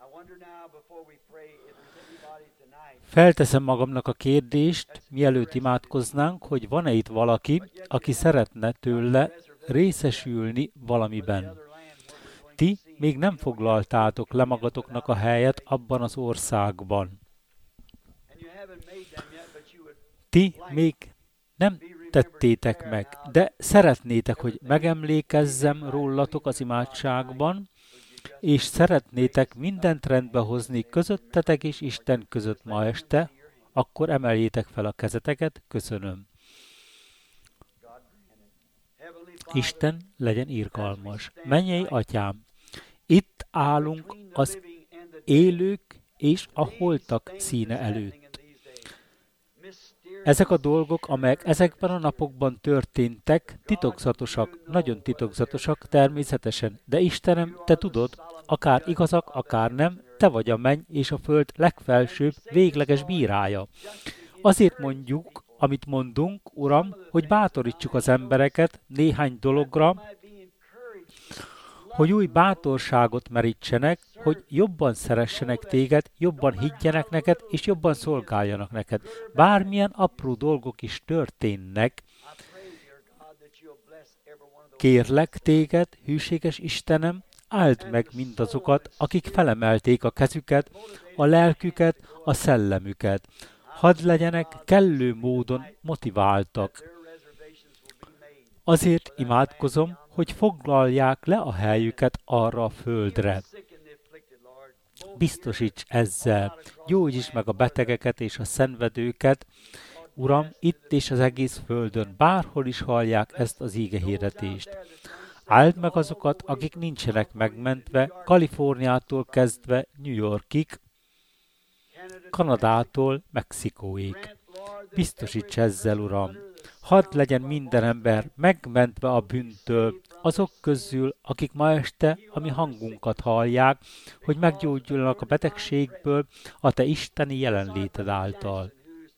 Felteszem magamnak a kérdést, mielőtt imádkoznánk, hogy van-e itt valaki, aki szeretne tőle részesülni valamiben. Ti még nem foglaltátok le magatoknak a helyet abban az országban. Ti még nem tettétek meg, de szeretnétek, hogy megemlékezzem rólatok az imádságban, és szeretnétek mindent rendbe hozni közöttetek és Isten között ma este, akkor emeljétek fel a kezeteket, köszönöm. Isten legyen irgalmas. Mennyei Atyám, itt állunk az élők és a holtak színe előtt. Ezek a dolgok, amelyek ezekben a napokban történtek, titokzatosak, nagyon titokzatosak természetesen, de Istenem, Te tudod, akár igazak, akár nem, Te vagy a menny és a föld legfelsőbb, végleges bírája. Azért mondjuk, amit mondunk, Uram, hogy bátorítsuk az embereket néhány dologra, hogy új bátorságot merítsenek, hogy jobban szeressenek téged, jobban higgyenek neked, és jobban szolgáljanak neked. Bármilyen apró dolgok is történnek, kérlek téged, hűséges Istenem, áld meg mindazokat, akik felemelték a kezüket, a lelküket, a szellemüket. Hadd legyenek kellő módon motiváltak. Azért imádkozom, hogy foglalják le a helyüket arra a földre. Biztosíts ezzel, gyógyíts meg a betegeket és a szenvedőket, Uram, itt és az egész földön, bárhol is hallják ezt az ígehirdetést. Áld meg azokat, akik nincsenek megmentve, Kaliforniától kezdve New Yorkig, Kanadától Mexikóig. Biztosíts ezzel, Uram! Hadd legyen minden ember megmentve a bűntől, azok közül, akik ma este a mi hangunkat hallják, hogy meggyógyulnak a betegségből a Te isteni jelenléted által.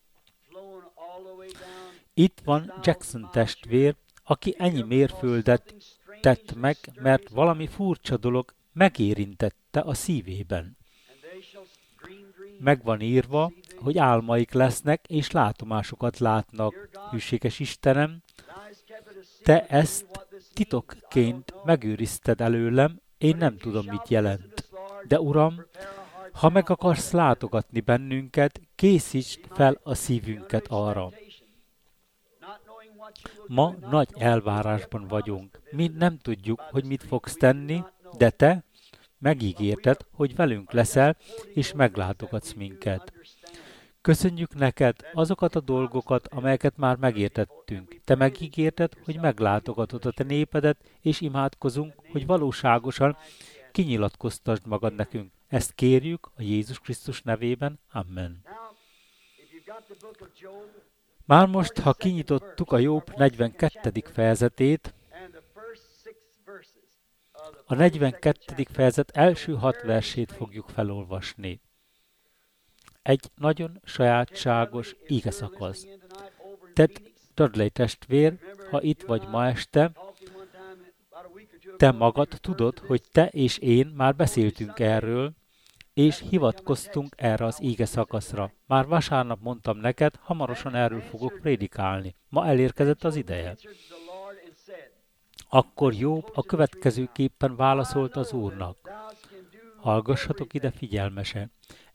Itt van Jackson testvér, aki ennyi mérföldet tett meg, mert valami furcsa dolog megérintette a szívében. Meg van írva, hogy álmaik lesznek, és látomásokat látnak. Hűséges Istenem, Te ezt titokként megőrizted előlem, én nem tudom, mit jelent. De Uram, ha meg akarsz látogatni bennünket, készítsd fel a szívünket arra. Ma nagy elvárásban vagyunk. Mi nem tudjuk, hogy mit fogsz tenni, de Te megígérted, hogy velünk leszel, és meglátogatsz minket. Köszönjük neked azokat a dolgokat, amelyeket már megértettünk. Te megígérted, hogy meglátogatod a Te népedet, és imádkozunk, hogy valóságosan kinyilatkoztasd magad nekünk. Ezt kérjük a Jézus Krisztus nevében. Amen. Már most, ha kinyitottuk a Jobb 42. fejezetét, a 42. fejezet első 6 versét fogjuk felolvasni. Egy nagyon sajátságos ígeszakasz. Ted Dudley testvér, ha itt vagy ma este, te magad tudod, hogy te és én már beszéltünk erről, és hivatkoztunk erre az ígeszakaszra. Már vasárnap mondtam neked, hamarosan erről fogok prédikálni. Ma elérkezett az ideje. Akkor Jobb a következőképpen válaszolt az Úrnak. Hallgassatok ide figyelmesen.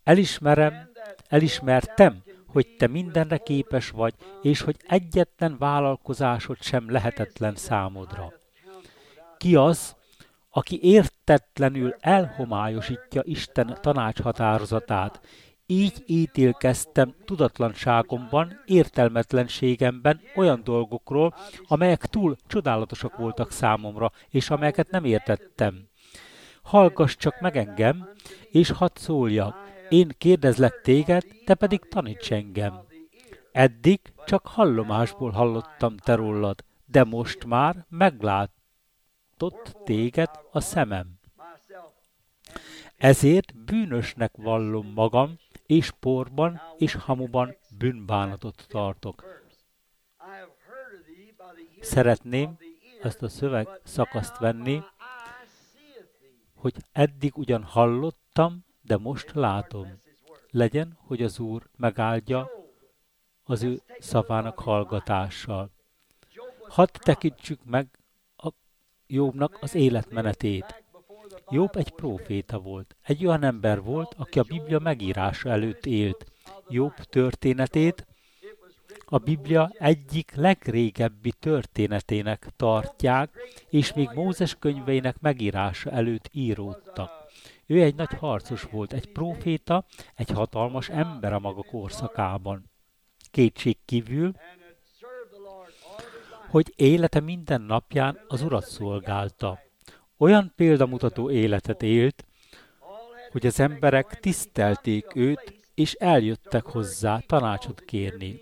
Elismertem, hogy te mindenre képes vagy, és hogy egyetlen vállalkozásod sem lehetetlen számodra. Ki az, aki értetlenül elhomályosítja Isten tanácshatározatát? Így ítélkeztem tudatlanságomban, értelmetlenségemben olyan dolgokról, amelyek túl csodálatosak voltak számomra, és amelyeket nem értettem. Hallgass csak meg engem, és hadd szóljak. Én kérdezlek téged, te pedig taníts engem. Eddig csak hallomásból hallottam te rólad, de most már meglátott téged a szemem. Ezért bűnösnek vallom magam, és porban és hamuban bűnbánatot tartok. Szeretném ezt a szöveg szakaszt venni, hogy eddig ugyan hallottam, de most látom. Legyen, hogy az Úr megáldja az ő szavának hallgatással. Hadd tekintsük meg a Jobbnak az életmenetét. Jobb egy próféta volt. Egy olyan ember volt, aki a Biblia megírása előtt élt. Jobb történetét a Biblia egyik legrégebbi történetének tartják, és még Mózes könyveinek megírása előtt íródtak. Ő egy nagy harcos volt, egy próféta, egy hatalmas ember a maga korszakában. Kétség kívül, hogy élete minden napján az Urat szolgálta. Olyan példamutató életet élt, hogy az emberek tisztelték őt, és eljöttek hozzá tanácsot kérni.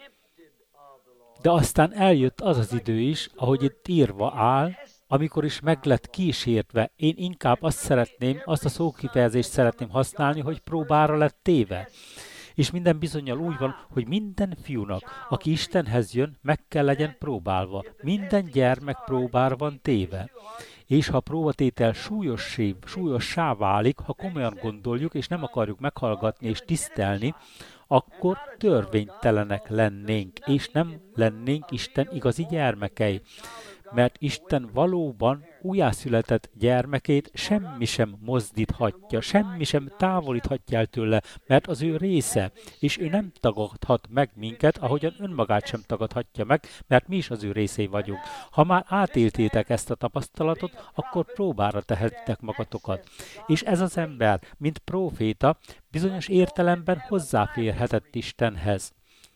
De aztán eljött az az idő is, ahogy itt írva áll, amikor is meg lett kísértve. Én inkább azt a szókifejezést szeretném használni, hogy próbára lett téve. És minden bizonnyal úgy van, hogy minden fiúnak, aki Istenhez jön, meg kell legyen próbálva. Minden gyermek próbára van téve. És ha a próbatétel súlyossá válik, ha komolyan gondoljuk, és nem akarjuk meghallgatni és tisztelni, akkor törvénytelenek lennénk, és nem lennénk Isten igazi gyermekei. Mert Isten valóban újjászületett gyermekét semmi sem mozdíthatja, semmi sem távolíthatja el tőle, mert az ő része, és ő nem tagadhat meg minket, ahogyan önmagát sem tagadhatja meg, mert mi is az ő részei vagyunk. Ha már átéltétek ezt a tapasztalatot, akkor próbára tehetitek magatokat. És ez az ember, mint próféta, bizonyos értelemben hozzáférhetett Istenhez.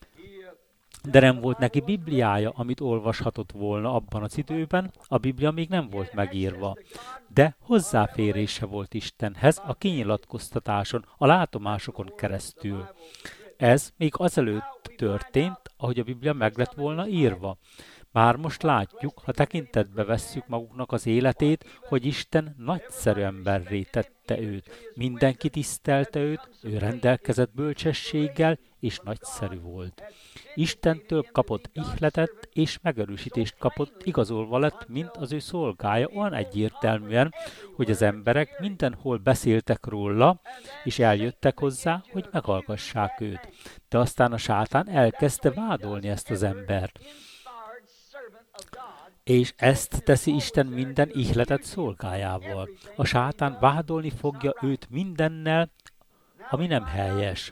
De nem volt neki Bibliája, amit olvashatott volna abban az időben, a Biblia még nem volt megírva. De hozzáférése volt Istenhez a kinyilatkoztatáson, a látomásokon keresztül. Ez még azelőtt történt, ahogy a Biblia meg lett volna írva. Már most látjuk, ha tekintetbe vesszük maguknak az életét, hogy Isten nagyszerű emberré tette őt. Mindenki tisztelte őt, ő rendelkezett bölcsességgel, és nagyszerű volt. Istentől kapott ihletet és megerősítést kapott, igazolva lett, mint az ő szolgája, olyan egyértelműen, hogy az emberek mindenhol beszéltek róla, és eljöttek hozzá, hogy meghallgassák őt. De aztán a sátán elkezdte vádolni ezt az embert. És ezt teszi Isten minden ihletet szolgájával. A sátán vádolni fogja őt mindennel, ami nem helyes.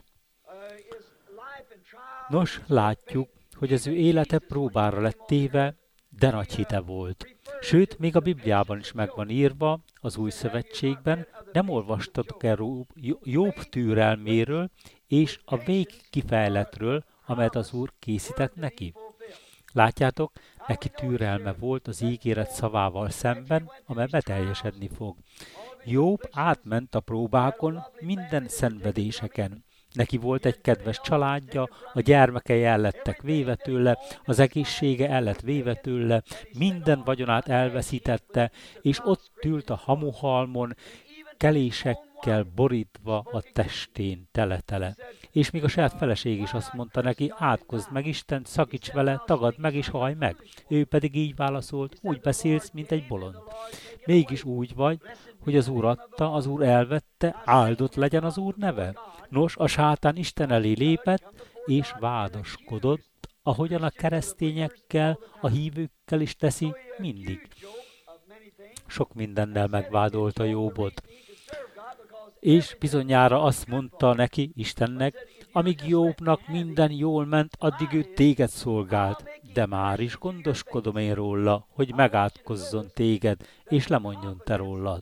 Nos, látjuk, hogy az ő élete próbára lett téve, de nagy hite volt. Sőt, még a Bibliában is meg van írva, az Új Szövetségben, nem olvastatok-e Jobb türelméről és a végkifejletről, amelyet az Úr készített neki? Látjátok, neki türelme volt az ígéret szavával szemben, amely beteljesedni fog. Jobb átment a próbákon, minden szenvedéseken. Neki volt egy kedves családja, a gyermekei el lettek véve tőle, az egészsége el lett véve tőle, minden vagyonát elveszítette, és ott ült a hamuhalmon, kelésekkel borítva a testén tele-tele. És még a saját feleség is azt mondta neki, átkozd meg Istent, szakíts vele, tagadd meg és hallj meg. Ő pedig így válaszolt, úgy beszélsz, mint egy bolond. Mégis úgy vagy, hogy az Úr adta, az Úr elvette, áldott legyen az Úr neve. Nos, a sátán Isten elé lépett, és vádaskodott, ahogyan a keresztényekkel, a hívőkkel is teszi mindig. Sok mindennel megvádolta Jobbot. És bizonyára azt mondta neki, Istennek, amíg Jobbnak minden jól ment, addig ő téged szolgált, de már is gondoskodom én róla, hogy megátkozzon téged, és lemondjon te rólad.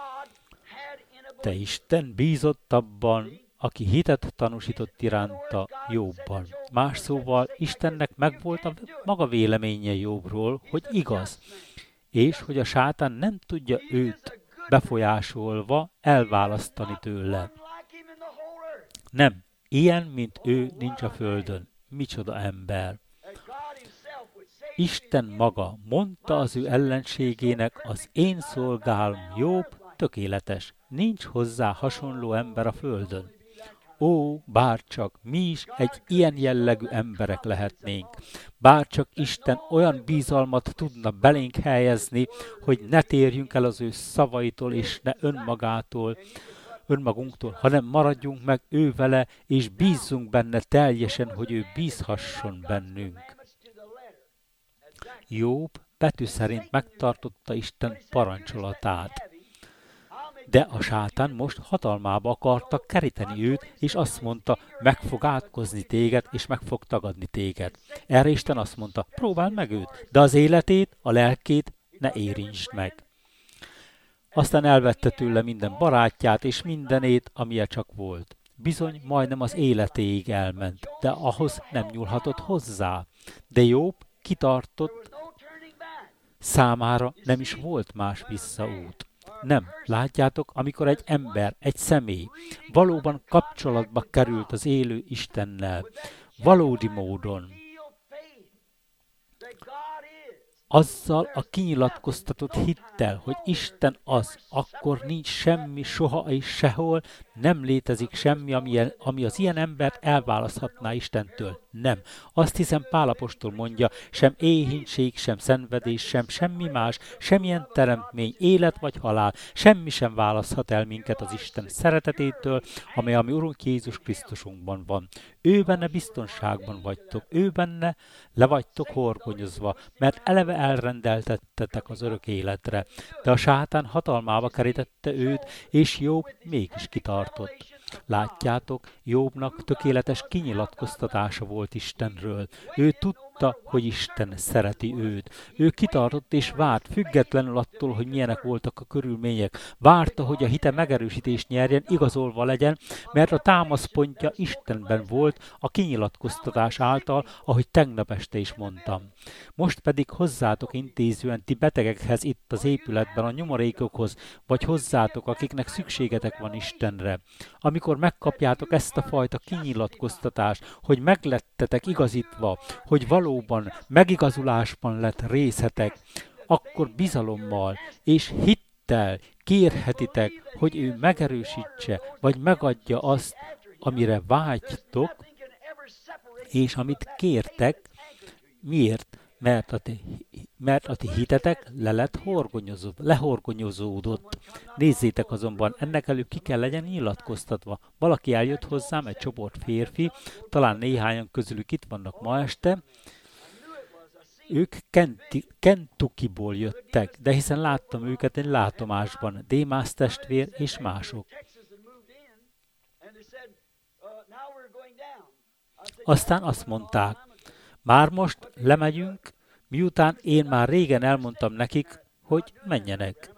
De Isten bízott abban, aki hitet tanúsított iránta Jobbban. Más szóval Istennek megvolt a maga véleménye Jobbról, hogy igaz, és hogy a sátán nem tudja őt befolyásolva elválasztani tőle. Nem, ilyen, mint ő nincs a földön. Micsoda ember! Isten maga mondta az ő ellenségének, az én szolgálom Jobb tökéletes, nincs hozzá hasonló ember a földön. Ó, bárcsak mi is egy ilyen jellegű emberek lehetnénk. Bárcsak Isten olyan bizalmat tudna belénk helyezni, hogy ne térjünk el az ő szavaitól és ne önmagától, önmagunktól, hanem maradjunk meg ő vele, és bízzunk benne teljesen, hogy ő bízhasson bennünk. Jobb betű szerint megtartotta Isten parancsolatát. De a sátán most hatalmába akarta keríteni őt, és azt mondta, meg fog átkozni téged, és meg fog tagadni téged. Erre Isten azt mondta, próbáld meg őt, de az életét, a lelkét ne érintsd meg. Aztán elvette tőle minden barátját, és mindenét, amilyen csak volt. Bizony, majdnem az életéig elment, de ahhoz nem nyúlhatott hozzá. De Jobb kitartott, számára nem is volt más visszaút. Nem, látjátok, amikor egy ember, egy személy valóban kapcsolatba került az élő Istennel, valódi módon, azzal a kinyilatkoztatott hittel, hogy Isten az, akkor nincs semmi, soha és sehol, nem létezik semmi, ami az ilyen embert elválaszthatná Istentől. Nem. Azt hiszem Pál apostol mondja, sem éhínség, sem szenvedés, sem semmi más, semmilyen teremtmény, élet vagy halál, semmi sem választhat el minket az Isten szeretetétől, amely a mi Urunk Jézus Krisztusunkban van. Ő benne biztonságban vagytok, ő benne le vagytok horgonyozva, mert eleve elrendeltettetek az örök életre. De a sátán hatalmába kerítette őt, és Jobb mégis kitartott. Látjátok, Jobbnak tökéletes kinyilatkoztatása volt Istenről. Ő tudta, hogy Isten szereti őt. Ő kitartott és várt, függetlenül attól, hogy milyenek voltak a körülmények. Várta, hogy a hite megerősítést nyerjen, igazolva legyen, mert a támaszpontja Istenben volt a kinyilatkoztatás által, ahogy tegnap este is mondtam. Most pedig hozzátok intézően ti betegekhez itt az épületben, a nyomorékokhoz, vagy hozzátok, akiknek szükségetek van Istenre. Amikor megkapjátok ezt a fajta kinyilatkoztatást, hogy meglettetek igazítva, hogy valóban megigazulásban lett részetek, akkor bizalommal és hittel kérhetitek, hogy ő megerősítse, vagy megadja azt, amire vágytok, és amit kértek. Miért? Mert a ti hitetek lehorgonyozódott. Nézzétek azonban, ennek előbb ki kell legyen nyilatkoztatva. Valaki eljött hozzám, egy csoport férfi, talán néhányan közülük itt vannak ma este, ők Kentuckyból jöttek, de hiszen láttam őket egy látomásban, Démász testvér és mások. Aztán azt mondták, már most lemegyünk, miután én már régen elmondtam nekik, hogy menjenek.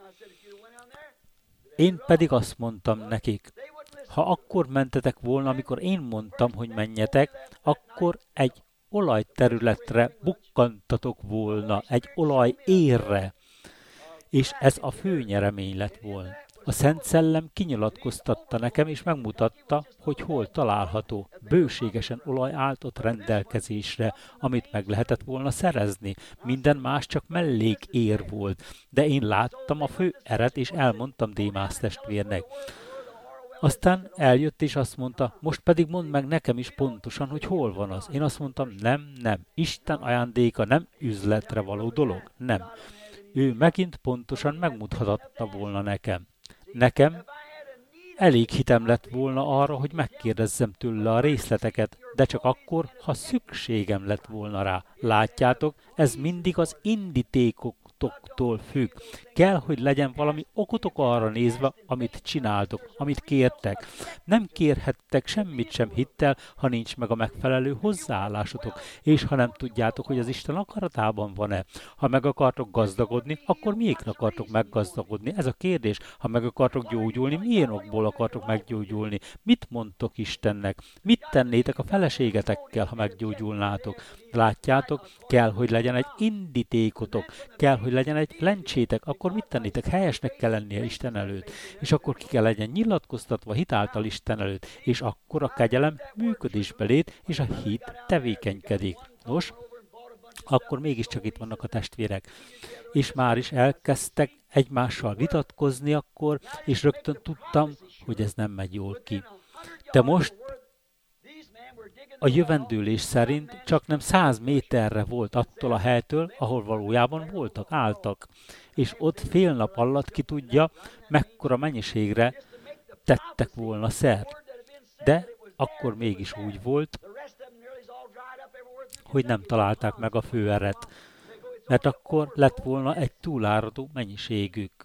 Én pedig azt mondtam nekik, ha akkor mentetek volna, amikor én mondtam, hogy menjetek, akkor egy olajterületre bukkantatok volna, egy olajérre, és ez a fő nyeremény lett volna. A Szent Szellem kinyilatkoztatta nekem, és megmutatta, hogy hol található. Bőségesen olaj állt ott rendelkezésre, amit meg lehetett volna szerezni. Minden más csak mellékér volt. De én láttam a fő eret, és elmondtam Démász testvérnek. Aztán eljött, és azt mondta, most pedig mondd meg nekem is pontosan, hogy hol van az. Én azt mondtam, nem. Isten ajándéka nem üzletre való dolog. Nem. Ő megint pontosan megmutathatta volna nekem. Nekem elég hitem lett volna arra, hogy megkérdezzem tőle a részleteket, de csak akkor, ha szükségem lett volna rá. Látjátok, ez mindig az indítékoktól függ. Kell, hogy legyen valami okotok arra nézve, amit csináltok, amit kértek. Nem kérhettek semmit sem hittel, ha nincs meg a megfelelő hozzáállásotok, és ha nem tudjátok, hogy az Isten akaratában van-e. Ha meg akartok gazdagodni, akkor miért akartok meggazdagodni? Ez a kérdés. Ha meg akartok gyógyulni, milyen okból akartok meggyógyulni? Mit mondtok Istennek? Mit tennétek a feleségetekkel, ha meggyógyulnátok? Látjátok, kell, hogy legyen egy indítékotok, kell, hogy legyen egy lencsétek, akkor mit tennétek? Helyesnek kell lennie Isten előtt, és akkor ki kell legyen nyilatkoztatva hitáltal Isten előtt, és akkor a kegyelem működésbe lép, és a hit tevékenykedik. Nos, akkor mégiscsak itt vannak a testvérek, és már is elkezdtek egymással vitatkozni akkor, és rögtön tudtam, hogy ez nem megy jól ki. De most a jövendőlés szerint csak nem 100 méterre volt attól a helytől, ahol valójában álltak. És ott fél nap alatt ki tudja, mekkora mennyiségre tettek volna szert. De akkor mégis úgy volt, hogy nem találták meg a főeret, mert akkor lett volna egy túláradó mennyiségük.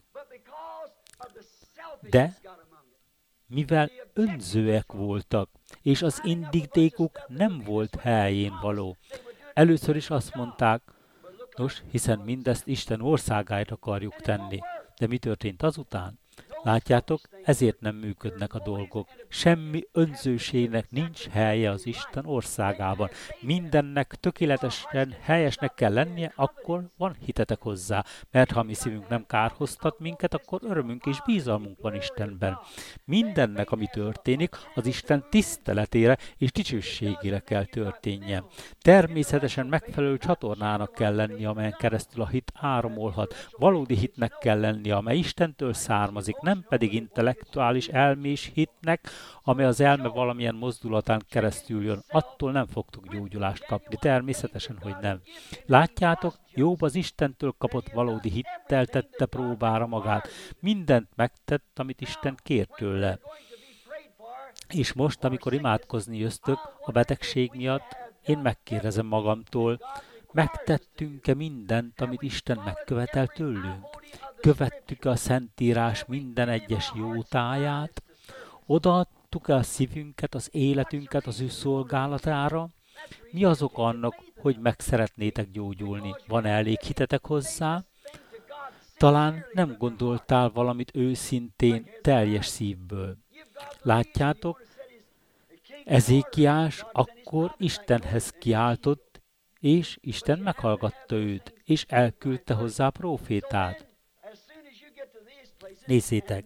De mivel önzőek voltak, és az indítékuk nem volt helyén való, először is azt mondták, nos, hiszen mindezt Isten országáért akarjuk tenni. De mi történt azután? Látjátok, ezért nem működnek a dolgok. Semmi önzőségnek nincs helye az Isten országában. Mindennek tökéletesen helyesnek kell lennie, akkor van hitetek hozzá. Mert ha mi szívünk nem kárhoztat minket, akkor örömünk és bízalmunk van Istenben. Mindennek, ami történik, az Isten tiszteletére és dicsőségére kell történjen. Természetesen megfelelő csatornának kell lennie, amelyen keresztül a hit áramolhat. Valódi hitnek kell lennie, amely Istentől származik, nem pedig intellektuális elmés hitnek, amely az elme valamilyen mozdulatán keresztül jön. Attól nem fogtok gyógyulást kapni. Természetesen, hogy nem. Látjátok, Jobb az Istentől kapott valódi hittel tette próbára magát. Mindent megtett, amit Isten kért tőle. És most, amikor imádkozni jöztök a betegség miatt, én megkérdezem magamtól, megtettünk-e mindent, amit Isten megkövetel tőlünk? Követtük-e a Szentírás minden egyes jótáját? Odaadtuk-e a szívünket, az életünket az ő szolgálatára? Mi az oka annak, hogy meg szeretnétek gyógyulni? Van elég hitetek hozzá? Talán nem gondoltál valamit őszintén, teljes szívből. Látjátok, Ezékiás akkor Istenhez kiáltott, és Isten meghallgatta őt, és elküldte hozzá prófétát. Nézzétek,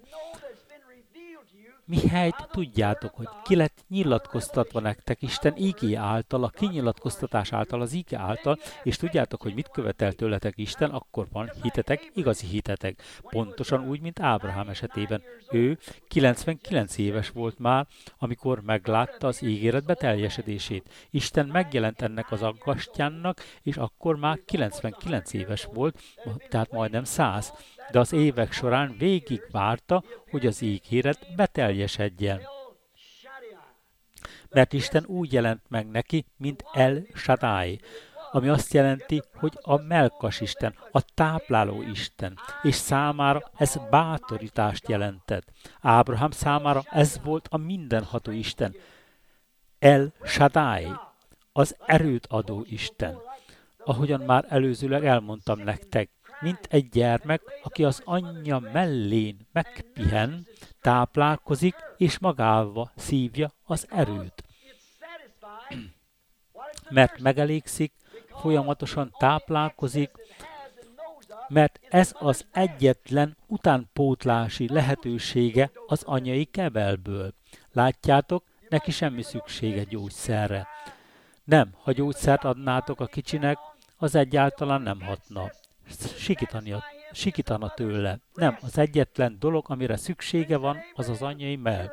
mihelyt tudjátok, hogy ki lett nyilatkoztatva nektek Isten ígé által, a kinyilatkoztatás által, az íge által, és tudjátok, hogy mit követel tőletek Isten, akkor van hitetek, igazi hitetek. Pontosan úgy, mint Ábrahám esetében. Ő 99 éves volt már, amikor meglátta az ígéret beteljesedését. Isten megjelent ennek az aggastyánnak, és akkor már 99 éves volt, tehát majdnem 100. De az évek során végig várta, hogy az ígéret beteljesedjen. Mert Isten úgy jelent meg neki, mint El Shaddai, ami azt jelenti, hogy a melkas Isten, a tápláló Isten, és számára ez bátorítást jelentett. Ábrahám számára ez volt a mindenható Isten, El Shaddai, az erőt adó Isten. Ahogyan már előzőleg elmondtam nektek, mint egy gyermek, aki az anyja mellén megpihen, táplálkozik, és magába szívja az erőt. Mert megelégszik, folyamatosan táplálkozik, mert ez az egyetlen utánpótlási lehetősége az anyai kebelből. Látjátok, neki semmi szüksége gyógyszerre. Nem, ha gyógyszert adnátok a kicsinek, az egyáltalán nem hatna. Sikítana tőle. Nem, az egyetlen dolog, amire szüksége van, az az anyai mell.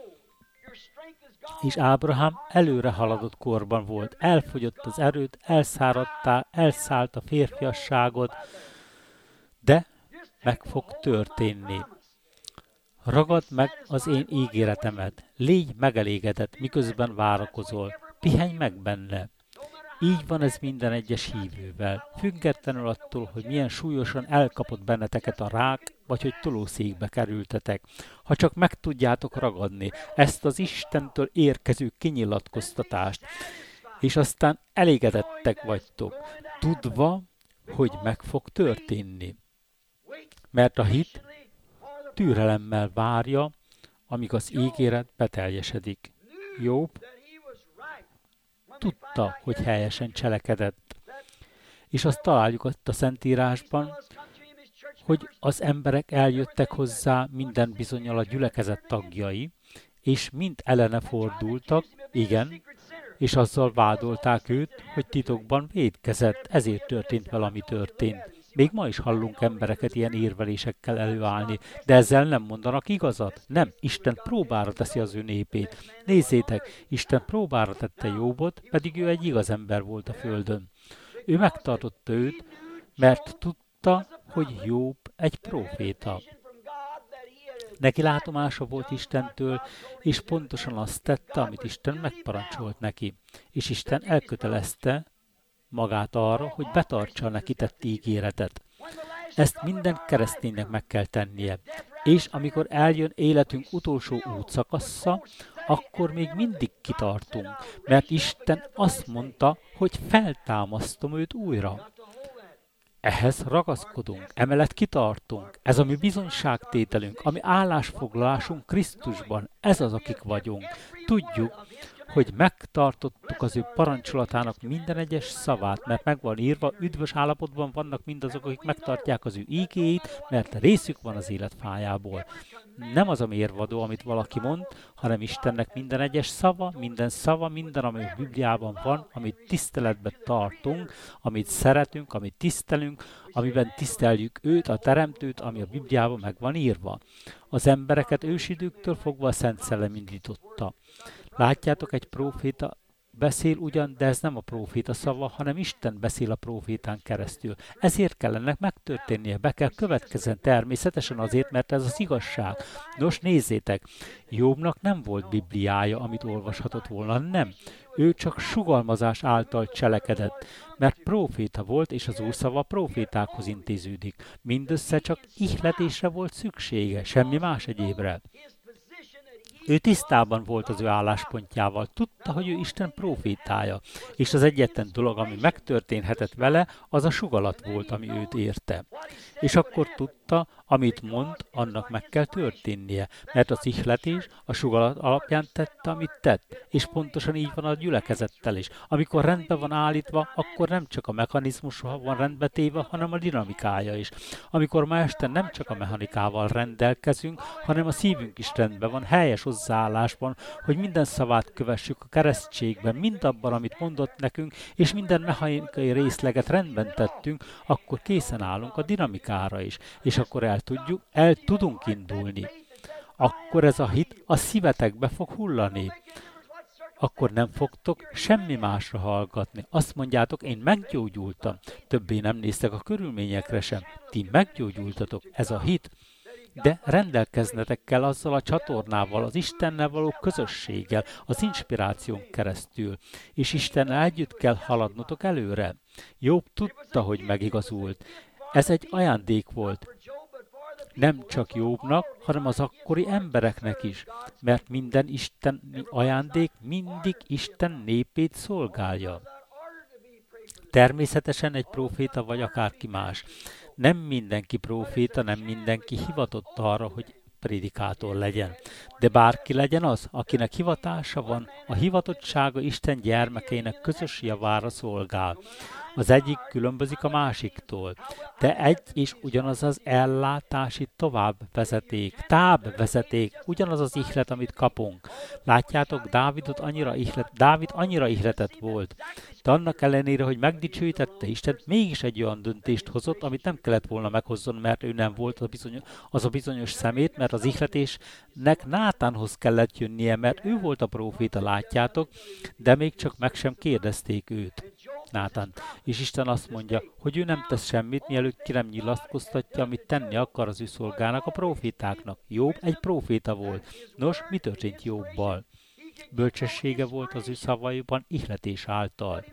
És Ábrahám előre haladott korban volt. Elfogyott az erőt, elszállt a férfiasságot, de meg fog történni. Ragad meg az én ígéretemet, légy megelégedett, miközben várakozol, pihenj meg benne. Így van ez minden egyes hívővel, függetlenül attól, hogy milyen súlyosan elkapott benneteket a rák, vagy hogy tolószékbe kerültetek. Ha csak meg tudjátok ragadni ezt az Istentől érkező kinyilatkoztatást, és aztán elégedettek vagytok, tudva, hogy meg fog történni. Mert a hit türelemmel várja, amíg az ígéret beteljesedik. Jobb tudta, hogy helyesen cselekedett. És azt találjuk ott a Szentírásban, hogy az emberek eljöttek hozzá minden bizonnyal a gyülekezet tagjai, és mind ellene fordultak, igen, és azzal vádolták őt, hogy titokban vétkezett, ezért történt valami történt. Még ma is hallunk embereket ilyen érvelésekkel előállni, de ezzel nem mondanak igazat. Nem, Isten próbára teszi az ő népét. Nézzétek, Isten próbára tette Jobbot, pedig ő egy igaz ember volt a földön. Ő megtartotta őt, mert tudta, hogy Jobb egy próféta. Neki látomása volt Istentől, és pontosan azt tette, amit Isten megparancsolt neki. És Isten elkötelezte magát arra, hogy betartsa a neki tett ígéretet. Ezt minden kereszténynek meg kell tennie. És amikor eljön életünk utolsó útszakasza, akkor még mindig kitartunk, mert Isten azt mondta, hogy feltámasztom őt újra. Ehhez ragaszkodunk, emellett kitartunk. Ez a mi bizonyságtételünk, ami állásfoglalásunk Krisztusban. Ez az, akik vagyunk. Tudjuk, hogy megtartottuk az ő parancsolatának minden egyes szavát, mert meg van írva, üdvös állapotban vannak mindazok, akik megtartják az ő ígéit, mert részük van az élet fájából. Nem az a mérvadó, amit valaki mond, hanem Istennek minden egyes szava, minden, ami a Bibliában van, amit tiszteletben tartunk, amit szeretünk, amit tisztelünk, amiben tiszteljük őt, a Teremtőt, ami a Bibliában meg van írva. Az embereket ősidőktől fogva a Szent Szellem indította. Látjátok, egy próféta beszél ugyan, de ez nem a próféta szava, hanem Isten beszél a prófétán keresztül. Ezért kell ennek megtörténnie, be kell következzen természetesen azért, mert ez az igazság. Nos, nézzétek, Jobbnak nem volt Bibliája, amit olvashatott volna, nem. Ő csak sugalmazás által cselekedett, mert próféta volt, és az Úr szava prófétákhoz intéződik. Mindössze csak ihletésre volt szüksége, semmi más egyébre. Ő tisztában volt az ő álláspontjával, tudta, hogy ő Isten prófétája, és az egyetlen dolog, ami megtörténhetett vele, az a sugalat volt, ami őt érte. És akkor tudta, amit mond, annak meg kell történnie, mert az ihletés a sugalat alapján tette, amit tett, és pontosan így van a gyülekezettel is. Amikor rendben van állítva, akkor nem csak a mechanizmus van rendbe téve, hanem a dinamikája is. Amikor ma este nem csak a mechanikával rendelkezünk, hanem a szívünk is rendben van, helyes hozzáállásban, hogy minden szavát kövessük a keresztségben, mindabban, amit mondott nekünk, és minden mechanikai részleget rendben tettünk, akkor készen állunk a dinamikára is, és akkor el tudunk indulni. Akkor ez a hit a szívetekbe fog hullani. Akkor nem fogtok semmi másra hallgatni. Azt mondjátok, én meggyógyultam. Többé nem néztek a körülményekre sem. Ti meggyógyultatok. Ez a hit. De rendelkeznetek kell azzal a csatornával, az Istennel való közösséggel, az inspiráción keresztül, és Istennel együtt kell haladnotok előre. Jobb tudta, hogy megigazult. Ez egy ajándék volt. Nem csak Jobbnak, hanem az akkori embereknek is, mert minden isteni ajándék mindig Isten népét szolgálja. Természetesen egy próféta vagy akárki más. Nem mindenki próféta, nem mindenki hivatott arra, hogy prédikátor legyen. De bárki legyen az, akinek hivatása van, a hivatottsága Isten gyermekeinek közös javára szolgál. Az egyik különbözik a másiktól, de egy és ugyanaz az ellátási tábvezeték, ugyanaz az ihlet, amit kapunk. Látjátok, Dávid annyira ihletett volt, de annak ellenére, hogy megdicsőítette Istent, mégis egy olyan döntést hozott, amit nem kellett volna meghozzon, mert ő nem volt az a bizonyos szemét, mert az ihletésnek Nátánhoz kellett jönnie, mert ő volt a próféta, látjátok, de még csak meg sem kérdezték őt. Nátán. És Isten azt mondja, hogy ő nem tesz semmit, mielőtt ki nem nyilatkoztatja, amit tenni akar az ő szolgának, a prófétáknak. Jobb egy próféta volt. Nos, mi történt Jobbal? Bölcsessége volt az ő szavaiban ihletés által.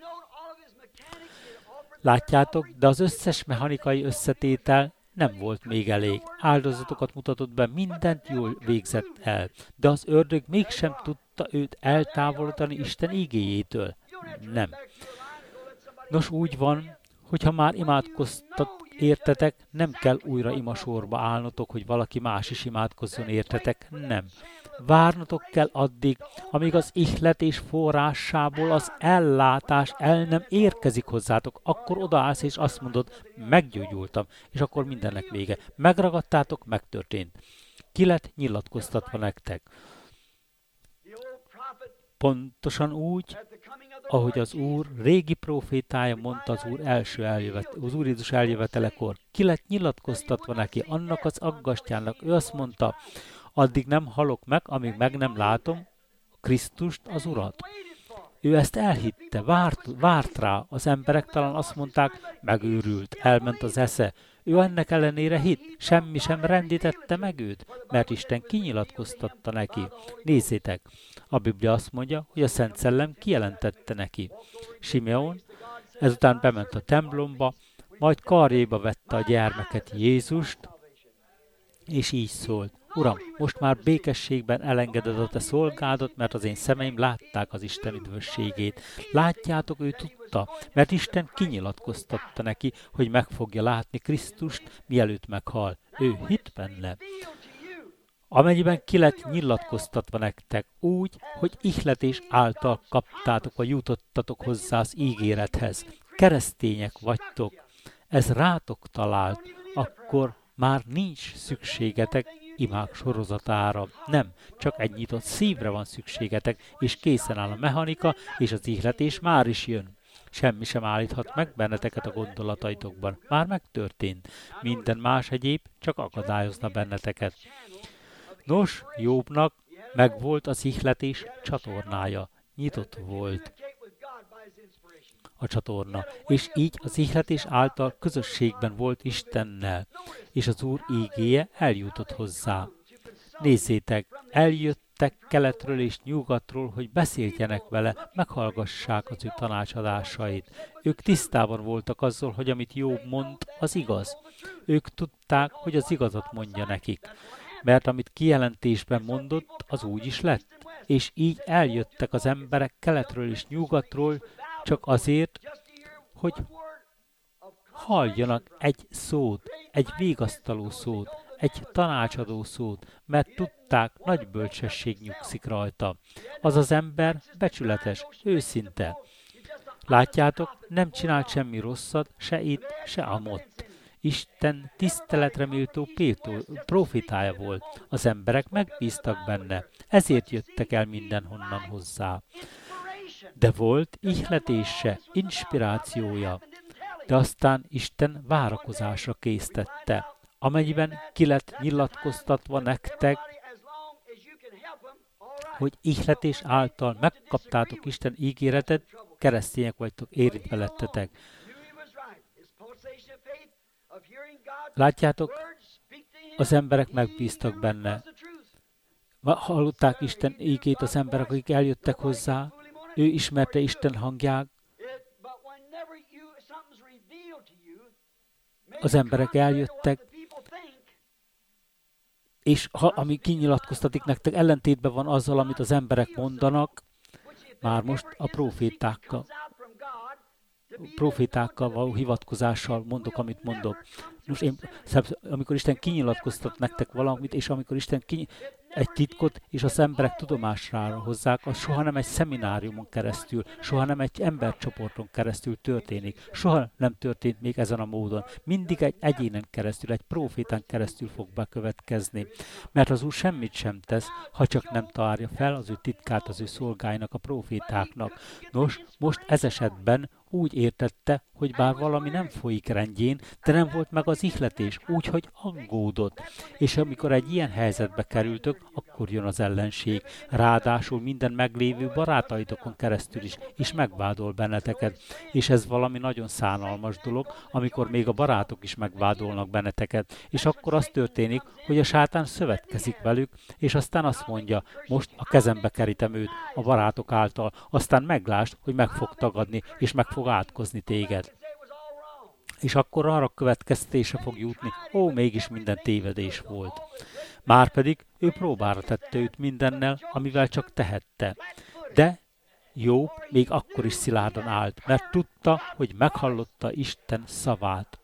Látjátok, de az összes mechanikai összetétel nem volt még elég. Áldozatokat mutatott be, mindent jól végzett el. De az ördög mégsem tudta őt eltávolítani Isten igéjétől. Nem. Nos, úgy van, hogyha már imádkoztat értetek, nem kell újra imasorba állnotok, hogy valaki más is imádkozzon értetek, nem. Várnotok kell addig, amíg az ihletés forrásából az ellátás el nem érkezik hozzátok, akkor odaállsz és azt mondod, meggyógyultam, és akkor mindennek vége. Megragadtátok, megtörtént. Ki lett nyilatkoztatva nektek? Pontosan úgy, ahogy az Úr régi prófétája mondta az Úr Jézus eljövetelekor. Ki lett nyilatkoztatva neki, annak az aggastyának. Ő azt mondta, addig nem halok meg, amíg meg nem látom Krisztust, az Urat. Ő ezt elhitte, várt rá. Az emberek talán azt mondták, megőrült, elment az esze. Ő ennek ellenére hitt, semmi sem rendítette meg őt, mert Isten kinyilatkoztatta neki. Nézzétek, a Biblia azt mondja, hogy a Szent Szellem kijelentette neki. Simeon ezután bement a templomba, majd karjéba vette a gyermeket, Jézust, és így szólt: Uram, most már békességben elengeded a te szolgádat, mert az én szemeim látták az Isten üdvösségét. Látjátok, ő tudta, mert Isten kinyilatkoztatta neki, hogy meg fogja látni Krisztust, mielőtt meghal. Ő hitt benne. Amennyiben ki lett nyilatkoztatva nektek úgy, hogy ihletés által kaptátok, vagy jutottatok hozzá az ígérethez. Keresztények vagytok, ez rátok talált, akkor már nincs szükségetek imák sorozatára. Nem, csak egy nyitott szívre van szükségetek, és készen áll a mechanika, és az ihletés már is jön. Semmi sem állíthat meg benneteket a gondolataitokban. Már megtörtént. Minden más egyéb csak akadályozna benneteket. Nos, Jobbnak megvolt az ihletés csatornája. Nyitott volt a csatorna, és így az ihletés által közösségben volt Istennel, és az Úr ígéje eljutott hozzá. Nézzétek, eljöttek keletről és nyugatról, hogy beszéljenek vele, meghallgassák az ő tanácsadásait. Ők tisztában voltak azzal, hogy amit Jobb mond, az igaz. Ők tudták, hogy az igazat mondja nekik, mert amit kijelentésben mondott, az úgy is lett. És így eljöttek az emberek keletről és nyugatról, csak azért, hogy halljanak egy szót, egy vigasztaló szót, egy tanácsadó szót, mert tudták, nagy bölcsesség nyugszik rajta. Az az ember becsületes, őszinte. Látjátok, nem csinált semmi rosszat, se itt, se amott. Isten tiszteletre méltó profitája volt. Az emberek megbíztak benne, ezért jöttek el mindenhonnan hozzá. De volt ihletése, inspirációja, de aztán Isten várakozásra késztette. Amennyiben ki lett nyilatkoztatva nektek, hogy ihletés által megkaptátok Isten ígéretet, keresztények vagytok, érintve lettetek. Látjátok, az emberek megbíztak benne. Hallották Isten ígét az emberek, akik eljöttek hozzá, ő ismerte Isten hangját. Az emberek eljöttek, és ami kinyilatkoztatik nektek, ellentétben van azzal, amit az emberek mondanak, már most a profétákkal való hivatkozással mondok, amit mondok. Nos, amikor Isten kinyilatkoztat nektek valamit, és amikor Isten egy titkot, és az emberek tudomásra hozzák, az soha nem egy szemináriumon keresztül, soha nem egy embercsoporton keresztül történik. Soha nem történt még ezen a módon. Mindig egy egyénen keresztül, egy prófétán keresztül fog bekövetkezni. Mert az Úr semmit sem tesz, ha csak nem tárja fel az ő titkát az ő szolgáinak, a prófétáknak. Nos, most ez esetben úgy értette, hogy bár valami nem folyik rendjén, de nem volt meg az ihletés, úgyhogy aggódott. És amikor egy ilyen helyzetbe kerültök, akkor jön az ellenség. Ráadásul minden meglévő barátaitokon keresztül is, és megvádol benneteket. És ez valami nagyon szánalmas dolog, amikor még a barátok is megvádolnak benneteket. És akkor az történik, hogy a sátán szövetkezik velük, és aztán azt mondja, most a kezembe kerítem őt a barátok által, aztán meglásd, hogy meg fog tagadni, és meg fog átkozni téged. És akkor arra következtése fog jutni, mégis minden tévedés volt. Márpedig ő próbára tette őt mindennel, amivel csak tehette. De Jobb még akkor is szilárdan állt, mert tudta, hogy meghallotta Isten szavát.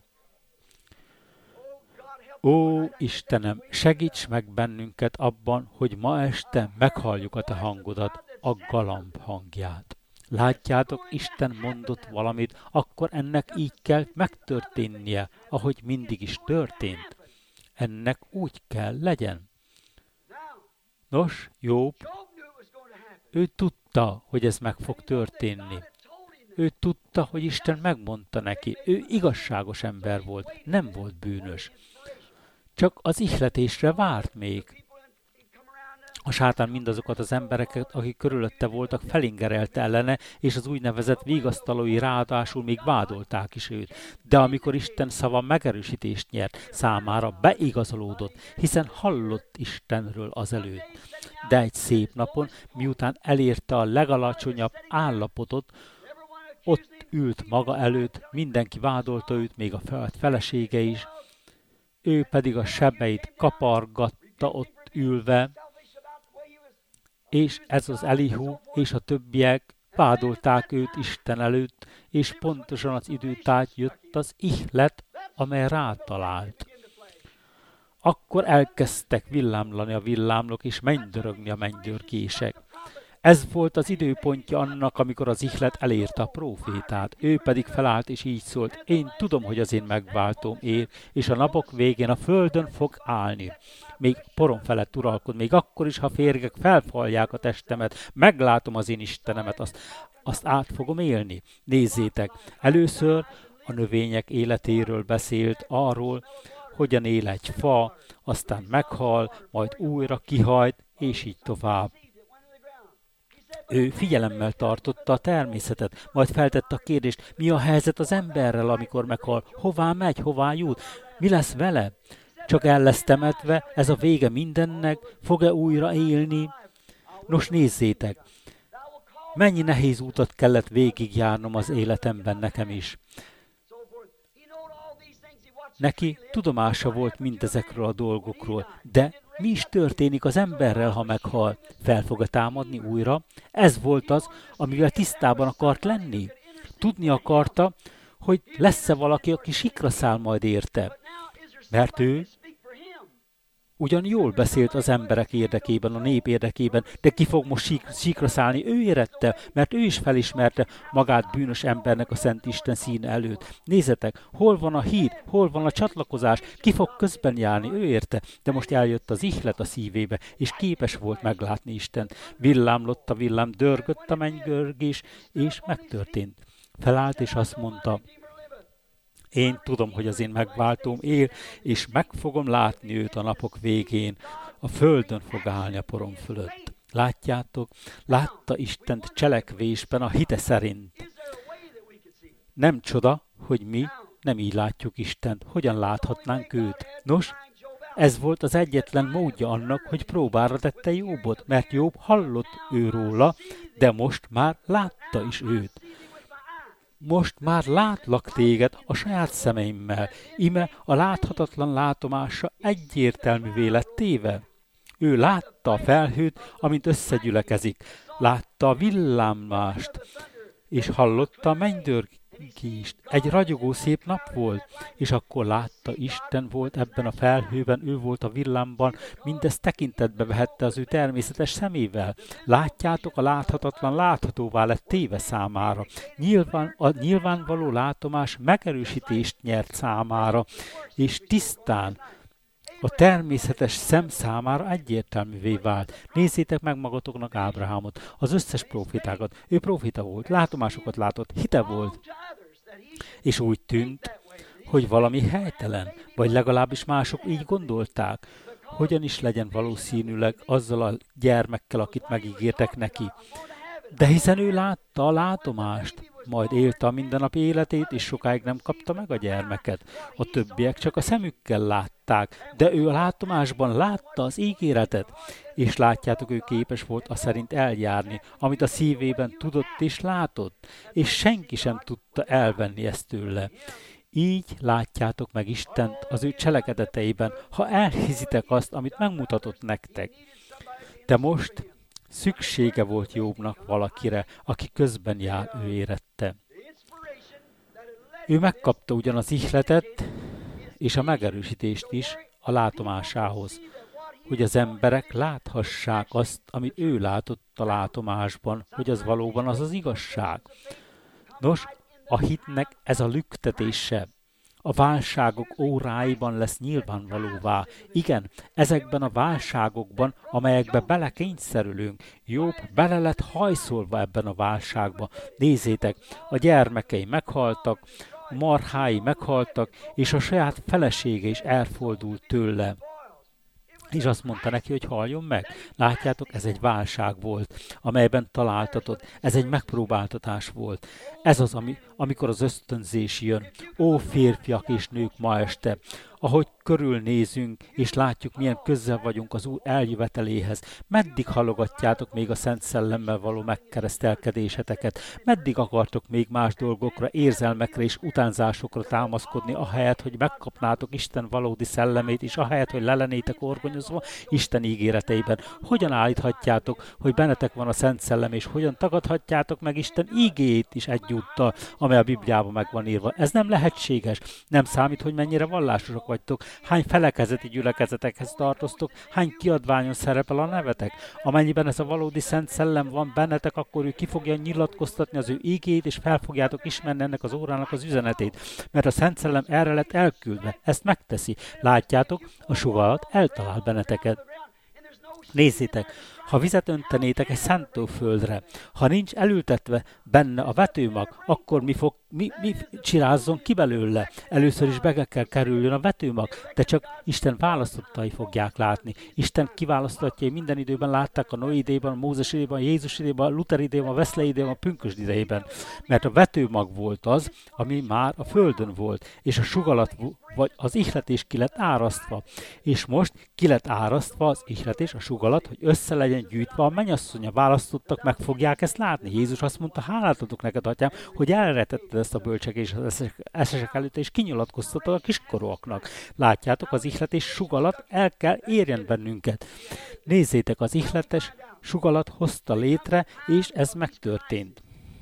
Ó, Istenem, segíts meg bennünket abban, hogy ma este meghalljuk a te hangodat, a galamb hangját. Látjátok, Isten mondott valamit, akkor ennek így kell megtörténnie, ahogy mindig is történt. Ennek úgy kell legyen. Nos, Jobb, ő tudta, hogy ez meg fog történni. Ő tudta, hogy Isten megmondta neki. Ő igazságos ember volt, nem volt bűnös. Csak az ihletésre várt még. A sátán mindazokat az embereket, akik körülötte voltak, felingerelte ellene, és az úgynevezett vigasztalói ráadásul még vádolták is őt. De amikor Isten szava megerősítést nyert, számára beigazolódott, hiszen hallott Istenről azelőtt. De egy szép napon, miután elérte a legalacsonyabb állapotot, ott ült maga előtt, mindenki vádolta őt, még a felesége is, ő pedig a sebeit kapargatta ott ülve, és ez az Elihu és a többiek vádolták őt Isten előtt, és pontosan az időtájt jött az ihlet, amely rátalált. Akkor elkezdtek villámlani a villámlók, és mennydörögni a mennydörgések. Ez volt az időpontja annak, amikor az ihlet elérte a prófétát. Ő pedig felállt, és így szólt: én tudom, hogy az én megváltóm él, és a napok végén a földön fog állni. Még porom felett uralkod, még akkor is, ha férgek felfalják a testemet, meglátom az én Istenemet, azt át fogom élni. Nézzétek, először a növények életéről beszélt, arról, hogyan él egy fa, aztán meghal, majd újra kihajt, és így tovább. Ő figyelemmel tartotta a természetet, majd feltette a kérdést, mi a helyzet az emberrel, amikor meghal, hová megy, hová jut, mi lesz vele? Csak el lesz temetve, ez a vége mindennek, fog-e újra élni? Nos, nézzétek, mennyi nehéz útat kellett végigjárnom az életemben nekem is. Neki tudomása volt mindezekről a dolgokról, de mi is történik az emberrel, ha meghal? Fel fog-e támadni újra? Ez volt az, amivel tisztában akart lenni. Tudni akarta, hogy lesz-e valaki, aki sikra száll majd érte. Mert ő ugyan jól beszélt az emberek érdekében, a nép érdekében, de ki fog most síkra szállni? Ő érette, mert ő is felismerte magát bűnös embernek a Szent Isten színe előtt. Nézzetek, hol van a híd, hol van a csatlakozás, ki fog közben járni? Ő érte, de most eljött az ihlet a szívébe, és képes volt meglátni Istent. Villámlott a villám, dörgött a mennydörgés, és megtörtént. Felállt, és azt mondta: én tudom, hogy az én megváltóm él, és meg fogom látni őt a napok végén. A földön fog állni a porom fölött. Látjátok? Látta Istent cselekvésben a hite szerint. Nem csoda, hogy mi nem így látjuk Istent. Hogyan láthatnánk őt? Nos, ez volt az egyetlen módja annak, hogy próbára tette Jobbot, mert Jobb hallott őróla, de most már látta is őt. Most már látlak téged a saját szemeimmel, ime a láthatatlan látomása egyértelművé lett téve. Ő látta a felhőt, amint összegyülekezik, látta a villámást, és hallotta a mennydörgést. Egy ragyogó szép nap volt, és akkor látta, Isten volt ebben a felhőben, ő volt a villámban, mindezt tekintetbe vehette az ő természetes szemével. Látjátok, a láthatatlan láthatóvá lett téve számára. A nyilvánvaló látomás megerősítést nyert számára, és tisztán a természetes szem számára egyértelművé vált. Nézzétek meg magatoknak Ábrahámot, az összes prófétákat. Ő próféta volt, látomásokat látott, hite volt. És úgy tűnt, hogy valami helytelen, vagy legalábbis mások így gondolták. Hogyan is legyen valószínűleg azzal a gyermekkel, akit megígértek neki. De hiszen ő látta a látomást, majd élte a mindennapi életét, és sokáig nem kapta meg a gyermeket. A többiek csak a szemükkel látták, de ő a látomásban látta az ígéretet. És látjátok, ő képes volt a szerint eljárni, amit a szívében tudott és látott, és senki sem tudta elvenni ezt tőle. Így látjátok meg Istent az ő cselekedeteiben, ha elhiszitek azt, amit megmutatott nektek. De most szüksége volt Jobbnak valakire, aki közben jár, ő érette. Ő megkapta ugyan az ihletet és a megerősítést is a látomásához, hogy az emberek láthassák azt, amit ő látott a látomásban, hogy az valóban az az igazság. Nos, a hitnek ez a lüktetése a válságok óráiban lesz nyilvánvalóvá. Igen, ezekben a válságokban, amelyekbe belekényszerülünk, Jobb bele lett hajszolva ebben a válságba. Nézzétek, a gyermekei meghaltak, a marhái meghaltak, és a saját felesége is elfordult tőle. És azt mondta neki, hogy halljon meg. Látjátok, ez egy válság volt, amelyben találtatod. Ez egy megpróbáltatás volt. Ez az, amikor az ösztönzés jön. Ó, férfiak és nők ma este, ahogy körülnézünk, és látjuk, milyen közel vagyunk az Úr eljöveteléhez. Meddig halogatjátok még a Szent Szellemmel való megkeresztelkedéseteket? Meddig akartok még más dolgokra, érzelmekre és utánzásokra támaszkodni, ahelyett, hogy megkapnátok Isten valódi szellemét, és ahelyett, hogy lelenétek orgonyozva Isten ígéreteiben? Hogyan állíthatjátok, hogy bennetek van a Szent Szellem, és hogyan tagadhatjátok meg Isten ígéjét is egyúttal, amely a Bibliában meg van írva? Ez nem lehetséges. Nem számít, hogy mennyire vallásosak vagytok, hány felekezeti gyülekezetekhez tartoztok, hány kiadványon szerepel a nevetek. Amennyiben ez a valódi Szent Szellem van bennetek, akkor ő ki fogja nyilatkoztatni az ő ígéjét, és fel fogjátok ismerni ennek az órának az üzenetét. Mert a Szent Szellem erre lett elküldve. Ezt megteszi. Látjátok, a sugalat eltalál benneteket. Nézzétek, ha vizet öntenétek egy szántóföldre, ha nincs elültetve benne a vetőmag, akkor mi csirázzon ki belőle? Először is be kell kerüljön a vetőmag, de csak Isten választottai fogják látni. Isten kiválasztottjai minden időben látták a Noé idejében, a Mózes idejében, a Jézus idejében, a Luther idejében, a Wesley idejében, a pünkösd idejében. Mert a vetőmag volt az, ami már a földön volt, és a sugalat vagy az ihletés ki lett árasztva. És most ki lett árasztva az ihletés, a sugalat, hogy össze legyen gyűjtve a mennyasszonya. Választottak, meg fogják ezt látni. Jézus azt mondta, hálát adok neked, atyám, hogy elretetted ezt a bölcsek és az eszesek előtt, és kinyilatkoztatod a kiskorúaknak. Látjátok, az ihletés sugalat el kell érjen bennünket. Nézzétek, az ihletes sugalat hozta létre, és ez megtörtént.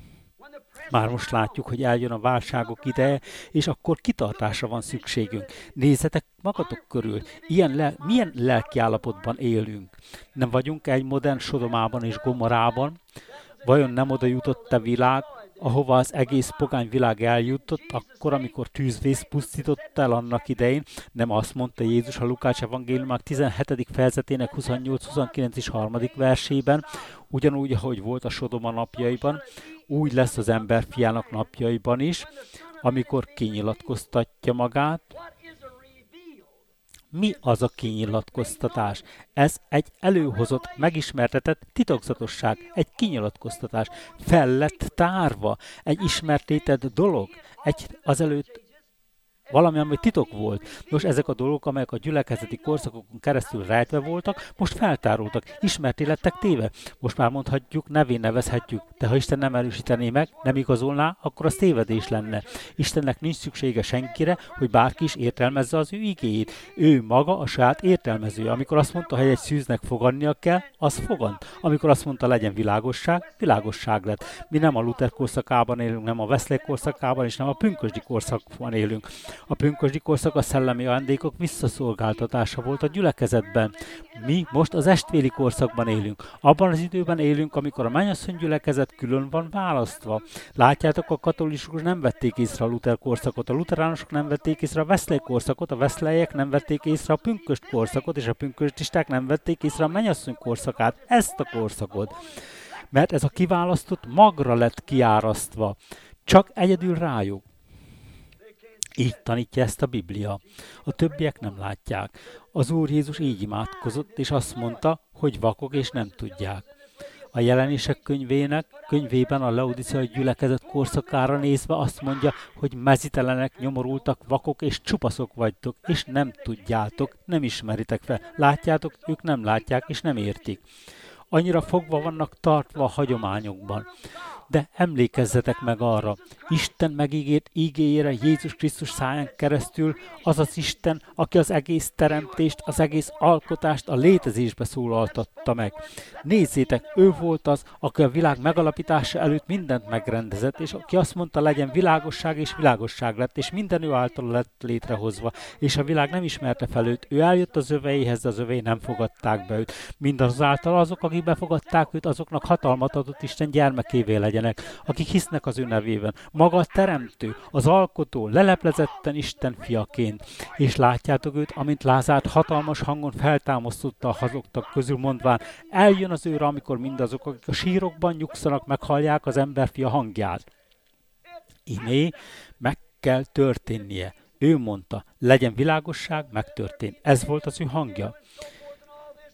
Már most látjuk, hogy eljön a válságok ideje, és akkor kitartásra van szükségünk. Nézzetek magatok körül, milyen lelkiállapotban élünk. Nem vagyunk egy modern Sodomában és Gomorában? Vajon nem oda jutott a világ, ahova az egész pogány világ eljutott, akkor, amikor tűzvész pusztította el annak idején? Nem azt mondta Jézus a Lukács evangéliumának 17. fejezetének 28, 29 és 3. versében, ugyanúgy, ahogy volt a Sodoma napjaiban, úgy lesz az emberfiának napjaiban is, amikor kinyilatkoztatja magát. Mi az a kinyilatkoztatás? Ez egy előhozott, megismertetett titokzatosság, egy kinyilatkoztatás, fel lett tárva, egy ismertétett dolog, azelőtt valami, ami titok volt. Nos, ezek a dolgok, amelyek a gyülekezeti korszakokon keresztül rejtve voltak, most feltárultak, ismerté lettek téve. Most már mondhatjuk, nevén nevezhetjük, de ha Isten nem erősítené meg, nem igazolná, akkor az tévedés lenne. Istennek nincs szüksége senkire, hogy bárki is értelmezze az ő igéjét. Ő maga a saját értelmezője. Amikor azt mondta, hogy egy szűznek fogadnia kell, az fogant. Amikor azt mondta, legyen világosság, világosság lett. Mi nem a Luther korszakában élünk, nem a Wesley korszakában, és nem a pünkösdi korszakban élünk. A pünkösdi korszak a szellemi ajándékok visszaszolgáltatása volt a gyülekezetben. Mi most az estvéli korszakban élünk. Abban az időben élünk, amikor a mennyasszony gyülekezet külön van választva. Látjátok, a katolikusok nem vették észre a Luther korszakot, a luteránusok nem vették észre a Wesley korszakot, a Wesleyek nem vették észre a pünkösd korszakot, és a pünkösdisták nem vették észre a mennyasszony korszakát, ezt a korszakot. Mert ez a kiválasztott magra lett kiárasztva. Csak egyedül rájuk. Így tanítja ezt a Biblia. A többiek nem látják. Az Úr Jézus így imádkozott, és azt mondta, hogy vakok és nem tudják. A Jelenések könyvében a laodiceai gyülekezet korszakára nézve azt mondja, hogy mezitelenek, nyomorultak, vakok és csupaszok vagytok, és nem tudjátok, nem ismeritek fel. Látjátok, ők nem látják és nem értik. Annyira fogva vannak tartva a hagyományokban. De emlékezzetek meg arra, Isten megígért ígéjére Jézus Krisztus száján keresztül az az Isten, aki az egész teremtést, az egész alkotást a létezésbe szólaltatta meg. Nézzétek, ő volt az, aki a világ megalapítása előtt mindent megrendezett, és aki azt mondta, legyen világosság, és világosság lett, és minden ő által lett létrehozva, és a világ nem ismerte fel őt. Ő eljött az öveihez, de az övei nem fogadták be őt. Mindazáltal azok, akik befogadták őt, azoknak hatalmat adott Isten gyermekévé legyenek, akik hisznek az ő nevében. Maga a teremtő, az alkotó, leleplezetten Isten fiaként. És látjátok őt, amint Lázárt hatalmas hangon feltámasztotta a hazugtak közül, mondván, eljön az őre, amikor mindazok, akik a sírokban nyugszanak, meghallják az emberfia hangját. Imé, meg kell történnie. Ő mondta, legyen világosság, megtörtént. Ez volt az ő hangja.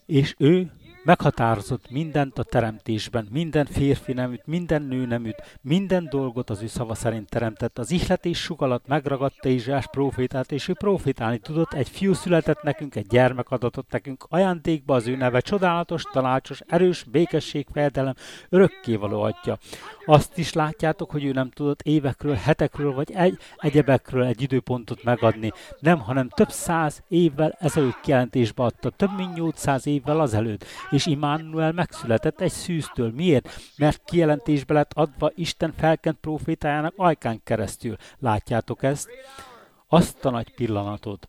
És ő meghatározott mindent a teremtésben, minden férfi neműt, minden nő neműt, minden dolgot az ő szava szerint teremtett. Az ihletés sugalat megragadta Izsás prófétát, és ő prófétálni tudott, egy fiú született nekünk, egy gyermek adatott nekünk, ajándékba az ő neve csodálatos, tanácsos, erős, békesség, fejedelem, örökkévaló atya. Azt is látjátok, hogy ő nem tudott évekről, hetekről vagy egyebekről egy időpontot megadni, nem, hanem több 100 évvel ezelőtt kijelentésbe adta, több mint 800 évvel azelőtt, és Immanuel megszületett egy szűztől. Miért? Mert kijelentésbe lett adva Isten felkent prófétájának ajkán keresztül. Látjátok ezt? Azt a nagy pillanatot.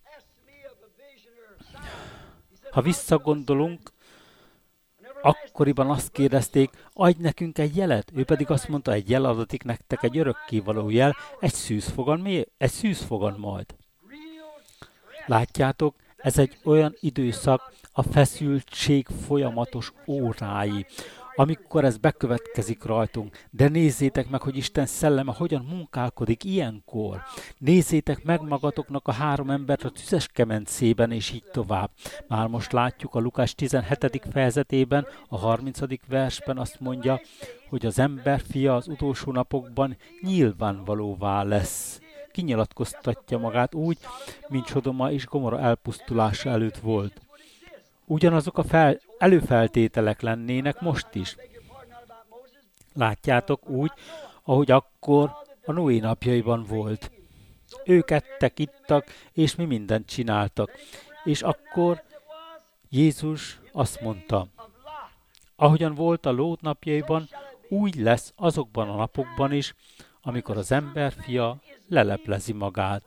Ha visszagondolunk, akkoriban azt kérdezték, adj nekünk egy jelet. Ő pedig azt mondta, egy jel adatik nektek, egy örökkévaló jel, egy szűzfogan majd. Látjátok, ez egy olyan időszak, a feszültség folyamatos órái, amikor ez bekövetkezik rajtunk. De nézzétek meg, hogy Isten szelleme hogyan munkálkodik ilyenkor. Nézzétek meg magatoknak a 3 embert a tüzes kemencében, és így tovább. Már most látjuk a Lukás 17. fejezetében, a 30. versben azt mondja, hogy az ember fia az utolsó napokban nyilvánvalóvá lesz. Kinyilatkoztatja magát úgy, mint Sodoma és Gomorra elpusztulása előtt volt. Ugyanazok a előfeltételek lennének most is. Látjátok úgy, ahogy akkor a Noé napjaiban volt. Ők ettek, ittak, és mi mindent csináltak. És akkor Jézus azt mondta, ahogyan volt a Lót napjaiban, úgy lesz azokban a napokban is, amikor az emberfia leleplezi magát.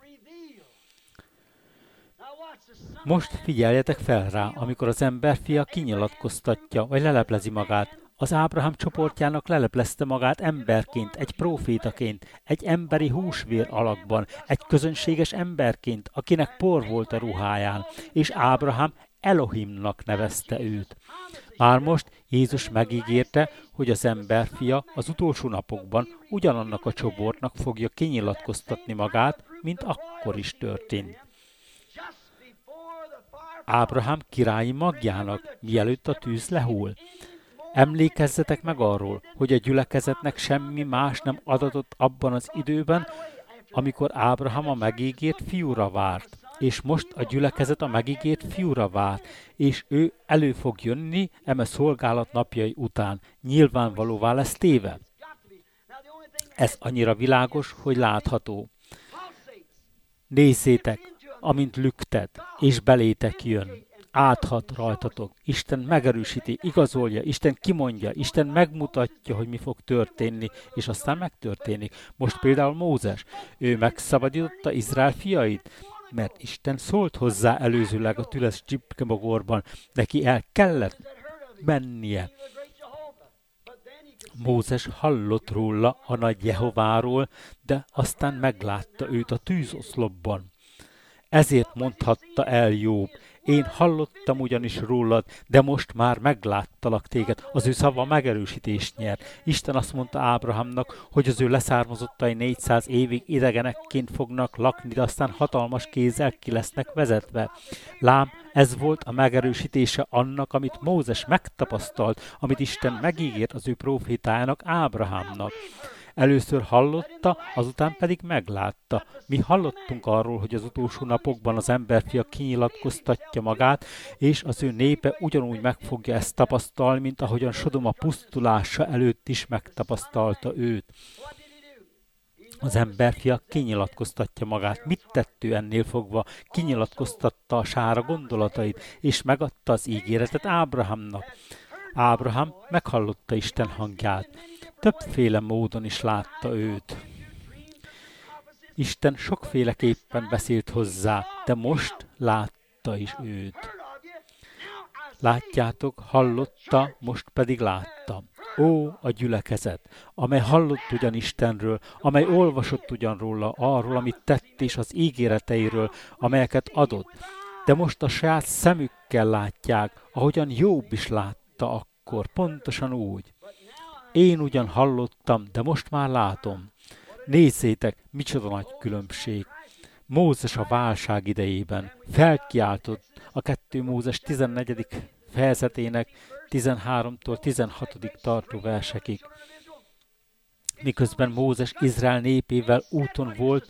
Most figyeljetek fel rá, amikor az emberfia kinyilatkoztatja, vagy leleplezi magát. Az Ábrahám csoportjának leleplezte magát emberként, egy prófétaként, egy emberi húsvér alakban, egy közönséges emberként, akinek por volt a ruháján, és Ábrahám Elohimnak nevezte őt. Már most Jézus megígérte, hogy az emberfia az utolsó napokban ugyanannak a csoportnak fogja kinyilatkoztatni magát, mint akkor is történt. Ábrahám királyi magjának, mielőtt a tűz lehull. Emlékezzetek meg arról, hogy a gyülekezetnek semmi más nem adatott abban az időben, amikor Ábrahám a megígért fiúra várt. És most a gyülekezet a megígért fiúra várt, és ő elő fog jönni eme szolgálat napjai után. Nyilvánvalóvá lesz téve. Ez annyira világos, hogy látható. Nézzétek, amint lüktet, és belétek jön. Áthat rajtatok. Isten megerősíti, igazolja, Isten kimondja, Isten megmutatja, hogy mi fog történni, és aztán megtörténik. Most például Mózes, ő megszabadította Izrael fiait, mert Isten szólt hozzá előzőleg a tüles csipkemogorban, neki el kellett mennie. Mózes hallott róla a nagy Jehováról, de aztán meglátta őt a tűzoszlopban. Ezért mondhatta el Jobb, én hallottam ugyanis rólad, de most már megláttalak téged. Az ő szava megerősítést nyert. Isten azt mondta Ábrahámnak, hogy az ő leszármazottai 400 évig idegenekként fognak lakni, de aztán hatalmas kézzel ki lesznek vezetve. Lám, ez volt a megerősítése annak, amit Mózes megtapasztalt, amit Isten megígért az ő prófétájának, Ábrahámnak. Először hallotta, azután pedig meglátta. Mi hallottunk arról, hogy az utolsó napokban az emberfia kinyilatkoztatja magát, és az ő népe ugyanúgy meg fogja ezt tapasztalni, mint ahogyan Sodoma pusztulása előtt is megtapasztalta őt. Az emberfia kinyilatkoztatja magát. Mit tett ő ennél fogva? Kinyilatkoztatta a sára gondolatait, és megadta az ígéretet Ábrahámnak. Ábrahám meghallotta Isten hangját. Többféle módon is látta őt. Isten sokféleképpen beszélt hozzá, de most látta is őt. Látjátok, hallotta, most pedig látta. Ó, a gyülekezet, amely hallott ugyan Istenről, amely olvasott ugyan róla, arról, amit tett és az ígéreteiről, amelyeket adott. De most a saját szemükkel látják, ahogyan Jobb is látta akkor, pontosan úgy. Én ugyan hallottam, de most már látom. Nézzétek, micsoda nagy különbség. Mózes a válság idejében felkiáltott a 2 Mózes 14. fejezetének 13-tól 16. tartó versekig. Miközben Mózes Izrael népével úton volt,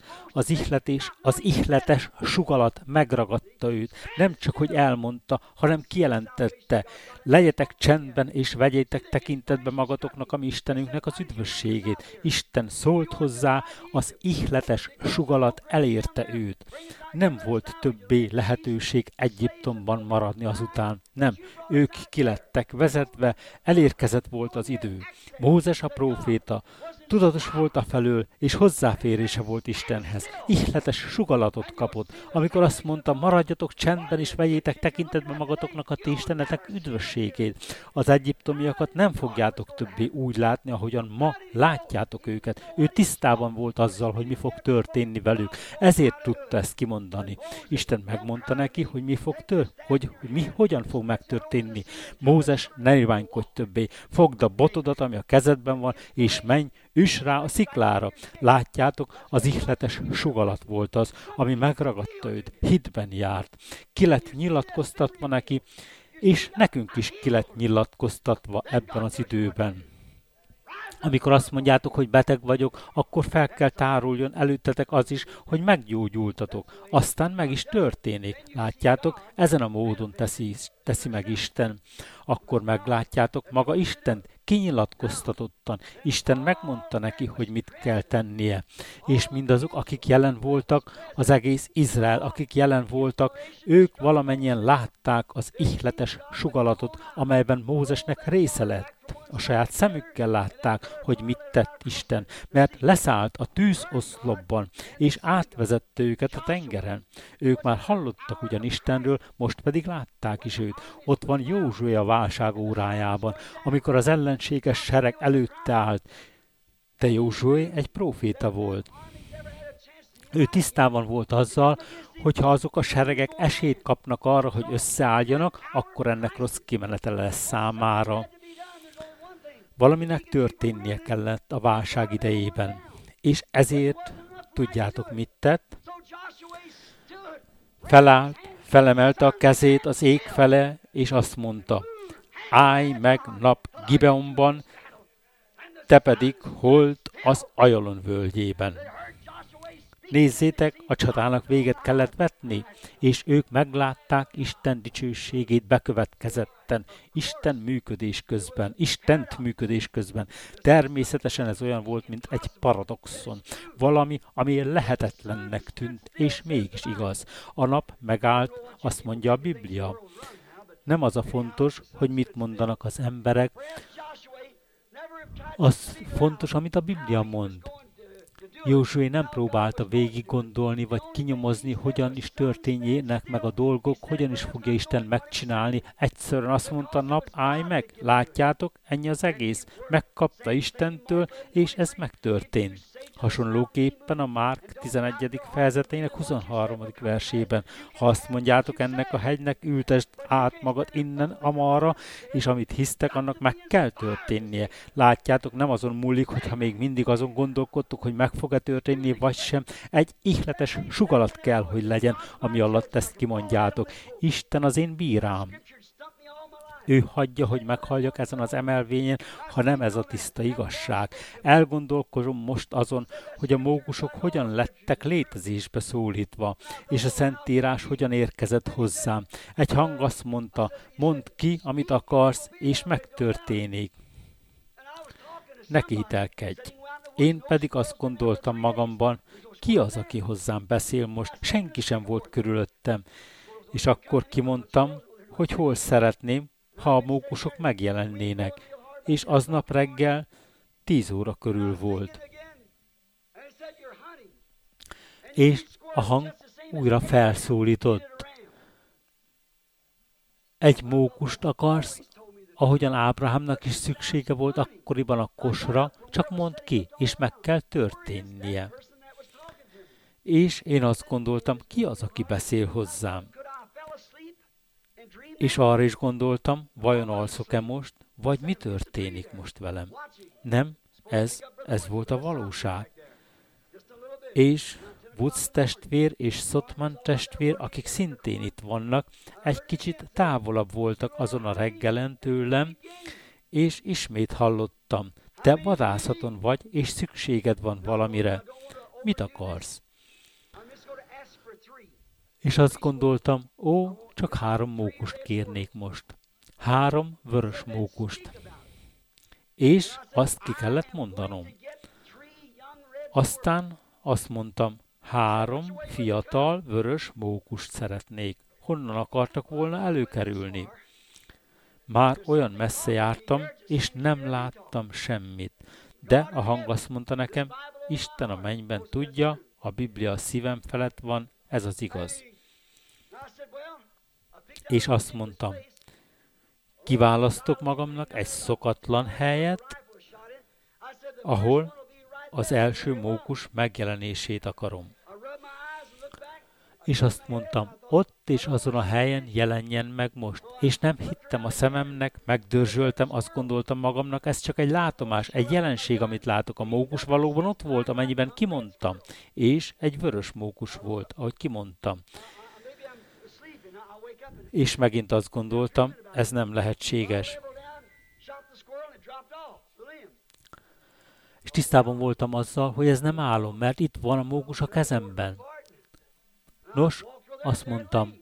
az ihletes sugalat megragadta őt. Nem csak, hogy elmondta, hanem kijelentette. Legyetek csendben, és vegyétek tekintetbe magatoknak, a mi Istenünknek az üdvösségét. Isten szólt hozzá, az ihletes sugalat elérte őt. Nem volt többé lehetőség Egyiptomban maradni azután. Nem, ők kilettek vezetve, elérkezett volt az idő. Mózes a próféta tudatos volt afelől, és hozzáférése volt Istenhez. Ihletes sugalatot kapott, amikor azt mondta, maradjatok csendben, és vegyétek tekintetbe magatoknak a ti Istenetek üdvösségét. Az egyiptomiakat nem fogjátok többé úgy látni, ahogyan ma látjátok őket. Ő tisztában volt azzal, hogy mi fog történni velük. Ezért tudta ezt kimondani. Isten megmondta neki, hogy mi fog hogyan fog megtörténni. Mózes, ne irványkodj többé. Fogd a botodat, ami a kezedben van, és menj, üss rá a sziklára. Látjátok, az ihletes sugalat volt az, ami megragadta őt. Hitben járt. Ki lett nyilatkoztatva neki, és nekünk is ki lett nyilatkoztatva ebben az időben. Amikor azt mondjátok, hogy beteg vagyok, akkor fel kell táruljon előttetek az is, hogy meggyógyultatok. Aztán meg is történik. Látjátok, ezen a módon teszi meg Isten. Akkor meglátjátok maga Istent, kinyilatkoztatottan. Isten megmondta neki, hogy mit kell tennie. És mindazok, akik jelen voltak, az egész Izrael, akik jelen voltak, ők valamennyien látták az ihletes sugalatot, amelyben Mózesnek része lett. A saját szemükkel látták, hogy mit tett Isten, mert leszállt a tűzoszlopban, és átvezette őket a tengeren. Ők már hallottak ugyan Istenről, most pedig látták is őt. Ott van Józsué a válság órájában, amikor az ellenséges sereg előtte állt. De Józsué egy próféta volt. Ő tisztában volt azzal, hogy ha azok a seregek esélyt kapnak arra, hogy összeálljanak, akkor ennek rossz kimenetele lesz számára. Valaminek történnie kellett a válság idejében. És ezért tudjátok, mit tett? Felállt, felemelte a kezét az ég fele, és azt mondta, állj meg nap Gibeonban, te pedig hold az Ajalon völgyében. Nézzétek, a csatának véget kellett vetni, és ők meglátták Isten dicsőségét bekövetkezetten, Istent működés közben. Természetesen ez olyan volt, mint egy paradoxon. Valami, ami lehetetlennek tűnt, és mégis igaz. A nap megállt, azt mondja a Biblia. Nem az a fontos, hogy mit mondanak az emberek, az fontos, amit a Biblia mond. Józsué nem próbálta végig gondolni, vagy kinyomozni, hogyan is történjének meg a dolgok, hogyan is fogja Isten megcsinálni. Egyszerűen azt mondta, nap, állj meg, látjátok, ennyi az egész. Megkapta Istentől, és ez megtörtént. Hasonlóképpen a Márk 11. fejezetének 23. versében. Ha azt mondjátok ennek a hegynek, ültesd át magad innen amarra, és amit hisztek, annak meg kell történnie. Látjátok, nem azon múlik, hogyha még mindig azon gondolkodtok, hogy meg fog-e történni, vagy sem. Egy ihletes sugalat kell, hogy legyen, ami alatt ezt kimondjátok. Isten az én bírám. Ő hagyja, hogy meghalljak ezen az emelvényen, ha nem ez a tiszta igazság. Elgondolkozom most azon, hogy a mókusok hogyan lettek létezésbe szólítva, és a Szentírás hogyan érkezett hozzám. Egy hang azt mondta, mondd ki, amit akarsz, és megtörténik. Ne kételkedj. Én pedig azt gondoltam magamban, ki az, aki hozzám beszél most? Senki sem volt körülöttem. És akkor kimondtam, hogy hol szeretném, ha a mókusok megjelennének, és aznap reggel 10 óra körül volt. És a hang újra felszólított. Egy mókust akarsz, ahogyan Ábrahámnak is szüksége volt akkoriban a kosra, csak mondd ki, és meg kell történnie. És én azt gondoltam, ki az, aki beszél hozzám? És arra is gondoltam, vajon alszok-e most, vagy mi történik most velem? Nem, ez volt a valóság. És Woods testvér és Szotman testvér, akik szintén itt vannak, egy kicsit távolabb voltak azon a reggelen tőlem, és ismét hallottam, te vadászaton vagy, és szükséged van valamire. Mit akarsz? És azt gondoltam, csak 3 mókust kérnék most. 3 vörös mókust. És azt ki kellett mondanom. Aztán azt mondtam, 3 fiatal vörös mókust szeretnék. Honnan akartak volna előkerülni? Már olyan messze jártam, és nem láttam semmit. De a hang azt mondta nekem, Isten a mennyben tudja, a Biblia a szívem felett van, ez az igaz. És azt mondtam, kiválasztok magamnak egy szokatlan helyet, ahol az első mókus megjelenését akarom. És azt mondtam, ott és azon a helyen jelenjen meg most. És nem hittem a szememnek, megdörzsöltem, azt gondoltam magamnak, ez csak egy látomás, egy jelenség, amit látok. A mókus valóban ott volt, amennyiben kimondtam. És egy vörös mókus volt, ahogy kimondtam. És megint azt gondoltam, ez nem lehetséges. És tisztában voltam azzal, hogy ez nem álom, mert itt van a mókus a kezemben. Nos, azt mondtam,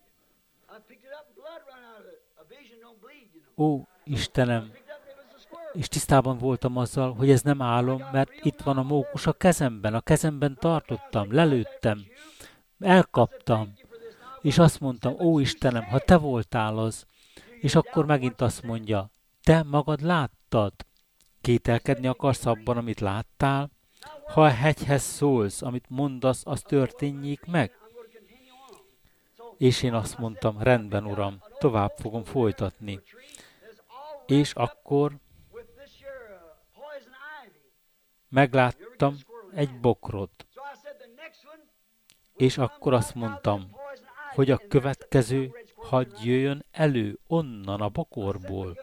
Istenem, és tisztában voltam azzal, hogy ez nem álom, mert itt van a mókus a kezemben tartottam, lelőttem, elkaptam, és azt mondtam, Istenem, ha te voltál az, és akkor megint azt mondja, te magad láttad, kételkedni akarsz abban, amit láttál? Ha a hegyhez szólsz, amit mondasz, az történjék meg. És én azt mondtam, rendben, Uram, tovább fogom folytatni. És akkor megláttam egy bokrot. És akkor azt mondtam, hogy a következő hadd jöjjön elő onnan a bokorból.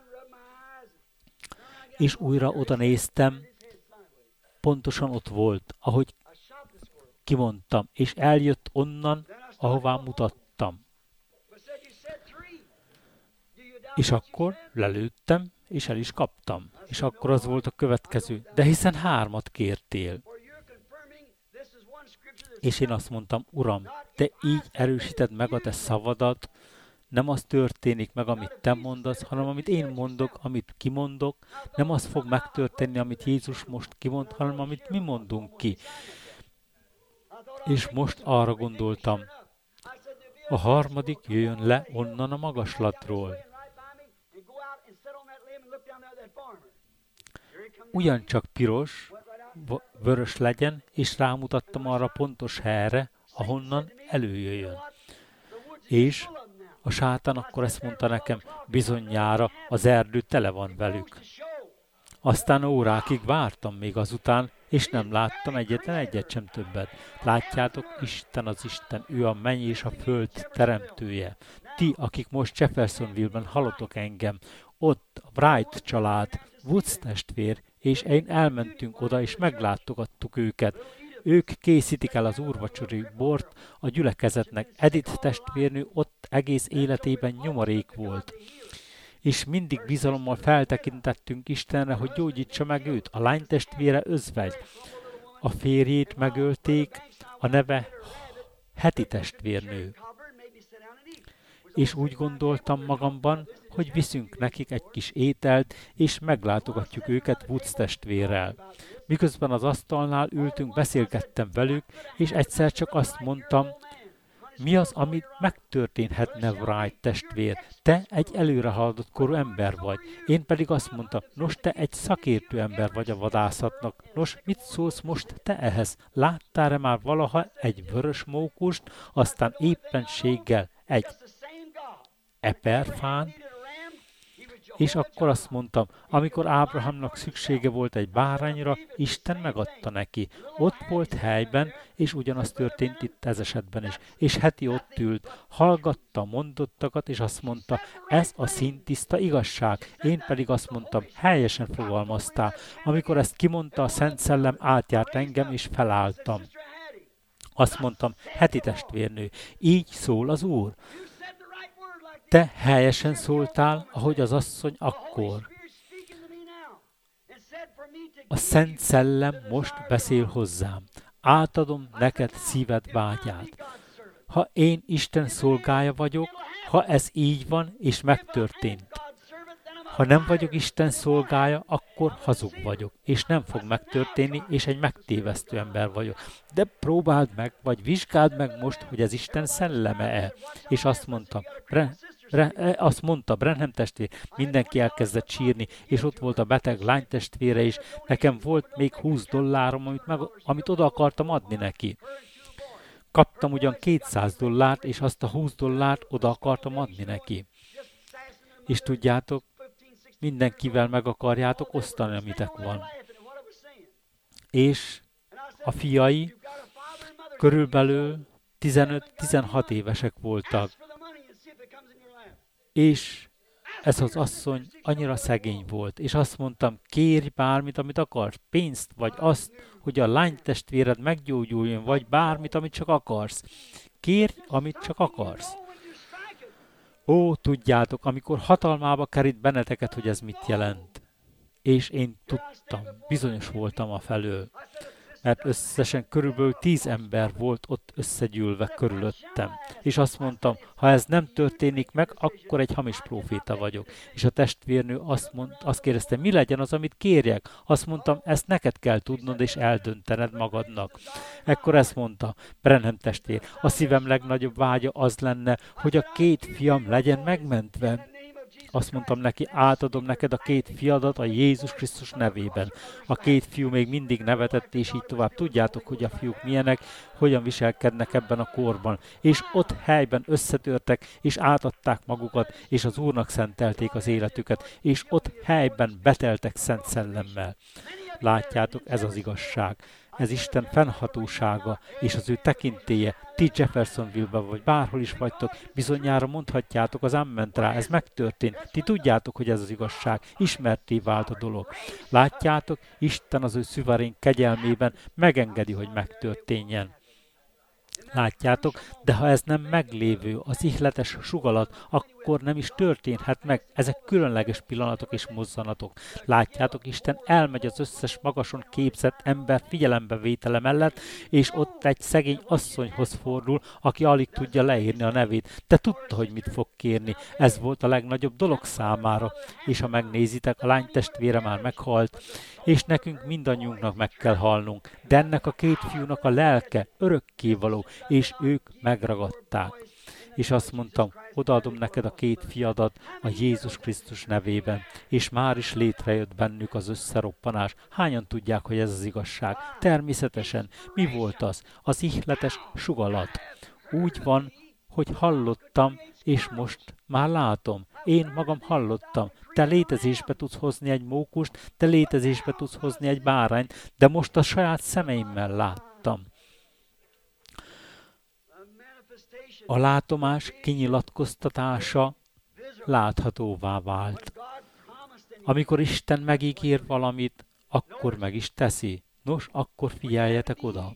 És újra oda néztem, pontosan ott volt, ahogy kimondtam, és eljött onnan, ahová mutattam. És akkor lelőttem, és el is kaptam. És akkor az volt a következő. De hiszen 3 kértél. És én azt mondtam, Uram, te így erősíted meg a te szavadat, nem az történik meg, amit te mondasz, hanem amit én mondok, amit kimondok, nem az fog megtörténni, amit Jézus most kimond, hanem amit mi mondunk ki. És most arra gondoltam, a 3. jöjjön le onnan a magaslatról. Ugyancsak piros, vörös legyen, és rámutattam arra pontos helyre, ahonnan előjöjjön. És a sátán akkor ezt mondta nekem, bizonyára az erdő tele van velük. Aztán órákig vártam még azután, és nem láttam egyetlen egyet sem többet. Látjátok, Isten az Isten, ő a menny és a föld teremtője. Ti, akik most Jeffersonville-ben hallotok engem, ott a Wright család, Woods testvér, és én elmentünk oda, és meglátogattuk őket. Ők készítik el az úrvacsori bort a gyülekezetnek. Edith testvérnő ott egész életében nyomorék volt. És mindig bizalommal feltekintettünk Istenre, hogy gyógyítsa meg őt. A lány testvére özvegy. A férjét megölték, a neve Heti testvérnő. És úgy gondoltam magamban, hogy viszünk nekik egy kis ételt, és meglátogatjuk őket Woods testvérrel. Miközben az asztalnál ültünk, beszélgettem velük, és egyszer csak azt mondtam, mi az, ami megtörténhetne, Wright testvér? Te egy előrehaladott korú ember vagy. Én pedig azt mondtam, nos, te egy szakértő ember vagy a vadászatnak. Nos, mit szólsz most te ehhez? Láttál-e már valaha egy vörös mókust, aztán éppenséggel egy eperfán? És akkor azt mondtam, amikor Ábrahámnak szüksége volt egy bárányra, Isten megadta neki. Ott volt helyben, és ugyanaz történt itt ez esetben is. És Heti ott ült, hallgatta a mondottakat, és azt mondta, ez a színtiszta igazság. Én pedig azt mondtam, helyesen fogalmaztál. Amikor ezt kimondta, a Szent Szellem átjárt engem, és felálltam. Azt mondtam, heti testvérnő, így szól az Úr. Te helyesen szóltál, ahogy az asszony akkor. A Szent Szellem most beszél hozzám. Átadom neked szíved vágyát. Ha én Isten szolgája vagyok, ha ez így van, és megtörtént. Ha nem vagyok Isten szolgája, akkor hazug vagyok, és nem fog megtörténni, és egy megtévesztő ember vagyok. De próbáld meg, vagy vizsgáld meg most, hogy ez Isten szelleme-e. És azt mondta Branham testvér, mindenki elkezdett sírni, és ott volt a beteg lány testvére is, nekem volt még $20, amit oda akartam adni neki. Kaptam ugyan $200, és azt a $20 oda akartam adni neki. És tudjátok, mindenkivel meg akarjátok osztani, amitek van. És a fiai körülbelül 15-16 évesek voltak. És ez az asszony annyira szegény volt, és azt mondtam, kérj bármit, amit akarsz, pénzt, vagy azt, hogy a lánytestvéred meggyógyuljon, vagy bármit, amit csak akarsz. Kérj, amit csak akarsz. Ó, tudjátok, amikor hatalmába kerít benneteket, hogy ez mit jelent. És én tudtam, bizonyos voltam afelől, mert összesen körülbelül 10 ember volt ott összegyűlve körülöttem. És azt mondtam, ha ez nem történik meg, akkor egy hamis próféta vagyok. És a testvérnő azt kérdezte, mi legyen az, amit kérjek? Azt mondtam, ezt neked kell tudnod és eldöntened magadnak. Ekkor ezt mondta, Branham testvér, a szívem legnagyobb vágya az lenne, hogy a 2 fiam legyen megmentve. Azt mondtam neki, átadom neked a 2 fiadat a Jézus Krisztus nevében. A 2 fiú még mindig nevetett, és így tovább. Tudjátok, hogy a fiúk milyenek, hogyan viselkednek ebben a korban. És ott helyben összetörtek, és átadták magukat, és az Úrnak szentelték az életüket, és ott helyben beteltek Szent Szellemmel. Látjátok, ez az igazság. Ez Isten fennhatósága és az ő tekintélye. Ti Jeffersonville-ben vagy bárhol is vagytok, bizonyára mondhatjátok az amment rá, ez megtörtént. Ti tudjátok, hogy ez az igazság. Ismerté vált a dolog. Látjátok, Isten az ő szuverén kegyelmében megengedi, hogy megtörténjen. Látjátok, de ha ez nem meglévő, az ihletes sugalat, akkor nem is történhet meg. Ezek különleges pillanatok és mozzanatok. Látjátok, Isten elmegy az összes magason képzett ember figyelembevétele mellett, és ott egy szegény asszonyhoz fordul, aki alig tudja leírni a nevét. De tudta, hogy mit fog kérni. Ez volt a legnagyobb dolog számára. És ha megnézitek, a lány testvére már meghalt, és nekünk mindannyiunknak meg kell halnunk. De ennek a 2 fiúnak a lelke örökkévaló, és ők megragadták. És azt mondtam, odaadom neked a 2 fiadat a Jézus Krisztus nevében, és már is létrejött bennük az összeroppanás. Hányan tudják, hogy ez az igazság? Természetesen. Mi volt az? Az ihletes sugalat. Úgy van, hogy hallottam, és most már látom. Én magam hallottam. Te létezésbe tudsz hozni egy mókust, te létezésbe tudsz hozni egy bárányt, de most a saját szemeimmel láttam. A látomás kinyilatkoztatása láthatóvá vált. Amikor Isten megígér valamit, akkor meg is teszi. Nos, akkor figyeljetek oda.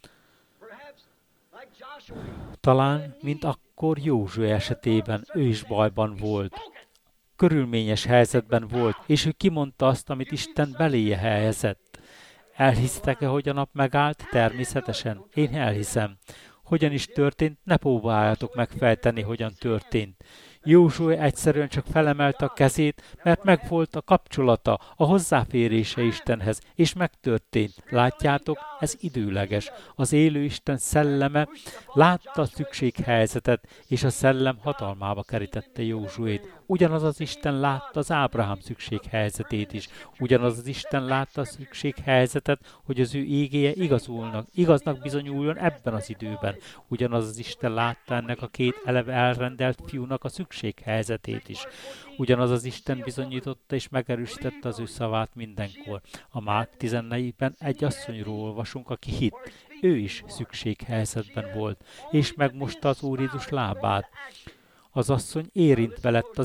Talán, mint akkor Józsué esetében, ő is bajban volt. Körülményes helyzetben volt, és ő kimondta azt, amit Isten beléje helyezett. Elhisztek-e, hogy a nap megállt? Természetesen. Én elhiszem. Hogyan is történt, ne próbáljátok megfejteni, hogyan történt. Józsué egyszerűen csak felemelte a kezét, mert megvolt a kapcsolata, a hozzáférése Istenhez, és megtörtént. Látjátok, ez időleges. Az élő Isten szelleme látta a szükséghelyzetet, és a szellem hatalmába kerítette Józsuét. Ugyanaz az Isten látta az Ábrahám szükséghelyzetét is. Ugyanaz az Isten látta a szükséghelyzetet, hogy az ő ígéje igaznak bizonyuljon ebben az időben. Ugyanaz az Isten látta ennek a 2 eleve elrendelt fiúnak a szükséghelyzetét is. Ugyanaz az Isten bizonyította és megerősítette az ő szavát mindenkor. A Márk 14-ben egy asszonyról olvasunk, aki hitt. Ő is szükséghelyzetben volt, és megmosta az Úr Jézus lábát. Az asszony érintve lett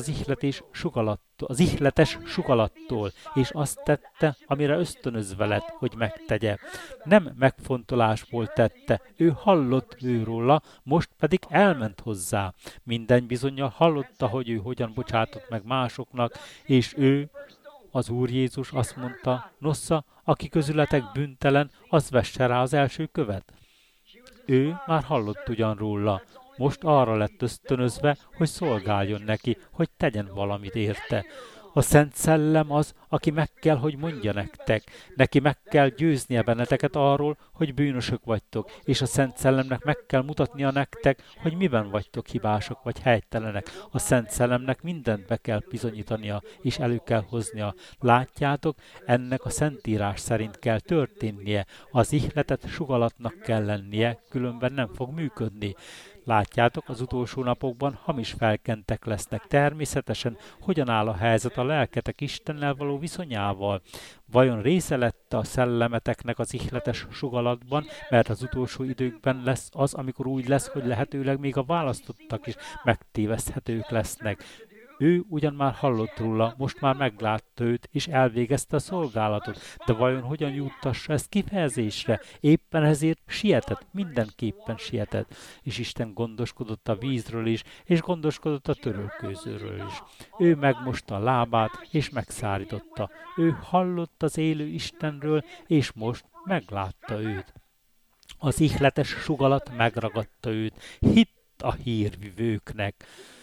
az ihletes sugalattól, és azt tette, amire ösztönözve lett, hogy megtegye. Nem megfontolásból tette, ő hallott őróla, most pedig elment hozzá. Minden bizonnyal hallotta, hogy ő hogyan bocsátott meg másoknak, és ő, az Úr Jézus azt mondta, nosza, aki közületek bűntelen, az vesse rá az első követ. Ő már hallott ugyan róla, most arra lett ösztönözve, hogy szolgáljon neki, hogy tegyen valamit érte. A Szent Szellem az, aki meg kell, hogy mondja nektek. Neki meg kell győznie benneteket arról, hogy bűnösök vagytok, és a Szent Szellemnek meg kell mutatnia nektek, hogy miben vagytok hibások vagy helytelenek. A Szent Szellemnek mindent be kell bizonyítania, és elő kell hoznia. Látjátok, ennek a Szentírás szerint kell történnie. Az ihletet sugalatnak kell lennie, különben nem fog működni. Látjátok, az utolsó napokban hamis felkentek lesznek. Természetesen hogyan áll a helyzet a lelketek Istennel való viszonyával? Vajon része lett a szellemeteknek az ihletes sugalatban, mert az utolsó időkben lesz az, amikor úgy lesz, hogy lehetőleg még a választottak is megtéveszthetők lesznek. Ő ugyan már hallott róla, most már meglátta őt, és elvégezte a szolgálatot. De vajon hogyan juttassa ezt kifejezésre? Éppen ezért sietett, mindenképpen sietett. És Isten gondoskodott a vízről is, és gondoskodott a törölkőzőről is. Ő megmosta a lábát, és megszárította. Ő hallott az élő Istenről, és most meglátta őt. Az ihletes sugalat megragadta őt. Hitt a hírvivőknek.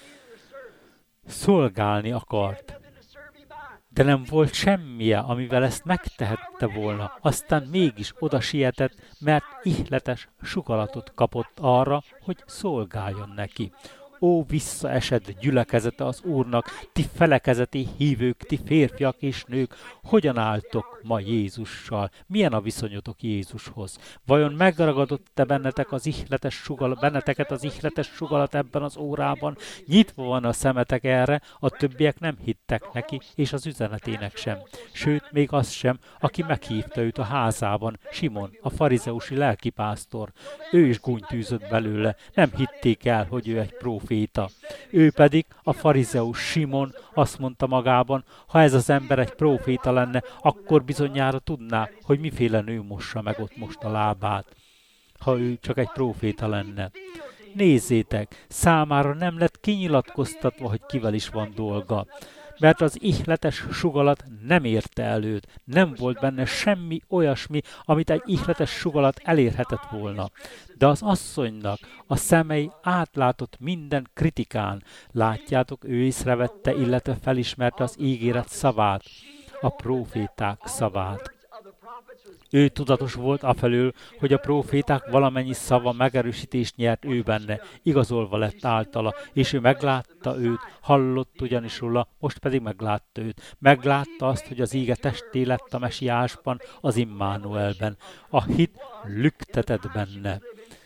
Szolgálni akart, de nem volt semmije, amivel ezt megtehette volna. Aztán mégis oda sietett, mert ihletes sugalatot kapott arra, hogy szolgáljon neki. Ó, visszaesett gyülekezete az Úrnak, ti felekezeti hívők, ti férfiak és nők, hogyan álltok ma Jézussal? Milyen a viszonyotok Jézushoz? Vajon megragadott-e benneteket az ihletes sugalat ebben az órában? Nyitva van a szemetek erre, a többiek nem hittek neki, és az üzenetének sem. Sőt, még az sem, aki meghívta őt a házában, Simon, a farizeusi lelkipásztor. Ő is gúnyt űzött belőle, nem hitték el, hogy ő egy próféta. Ő pedig, a farizeus Simon azt mondta magában, ha ez az ember egy próféta lenne, akkor bizonyára tudná, hogy miféle nő mossa meg ott most a lábát, ha ő csak egy próféta lenne. Nézzétek, számára nem lett kinyilatkoztatva, hogy kivel is van dolga, mert az ihletes sugalat nem érte el őt, nem volt benne semmi olyasmi, amit egy ihletes sugalat elérhetett volna. De az asszonynak a szemei átlátott minden kritikán. Látjátok, ő észrevette, illetve felismerte az ígéret szavát, a próféták szavát. Ő tudatos volt afelől, hogy a próféták valamennyi szava megerősítést nyert ő benne, igazolva lett általa, és ő meglátta őt, hallott ugyanis róla, most pedig meglátta őt. Meglátta azt, hogy az íge testé lett a Mesiásban, az Immanuelben. A hit lüktetett benne,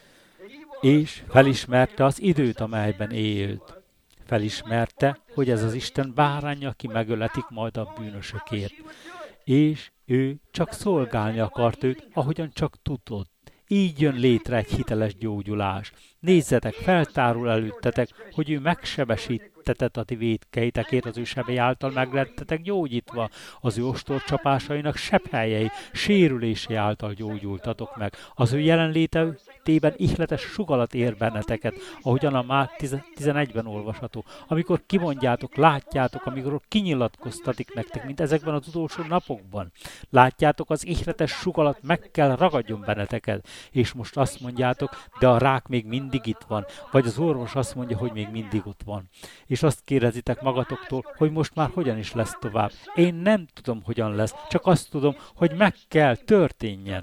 és felismerte az időt, amelyben élt. Felismerte, hogy ez az Isten báránja, aki megöletik majd a bűnösökért. És ő csak szolgálni akart őt, ahogyan csak tudott. Így jön létre egy hiteles gyógyulás. Nézzetek, feltárul előttetek, hogy ő megsebesítetett a ti vétkeitekért, az ő sebei által meglettetek gyógyítva. Az ő ostorcsapásainak sebhelyei, sérülései által gyógyultatok meg. Az ő jelenlétében ihletes sugalat ér benneteket, ahogyan a Márk 11-ben olvasható. Amikor kimondjátok, látjátok, amikor kinyilatkoztatik nektek, mint ezekben az utolsó napokban. Látjátok, az ihletes sugalat meg kell ragadjon benneteket. És most azt mondjátok, de a rák még mindig itt van, vagy az orvos azt mondja, hogy még mindig ott van. És azt kérdezitek magatoktól, hogy most már hogyan is lesz tovább. Én nem tudom, hogyan lesz, csak azt tudom, hogy meg kell történjen.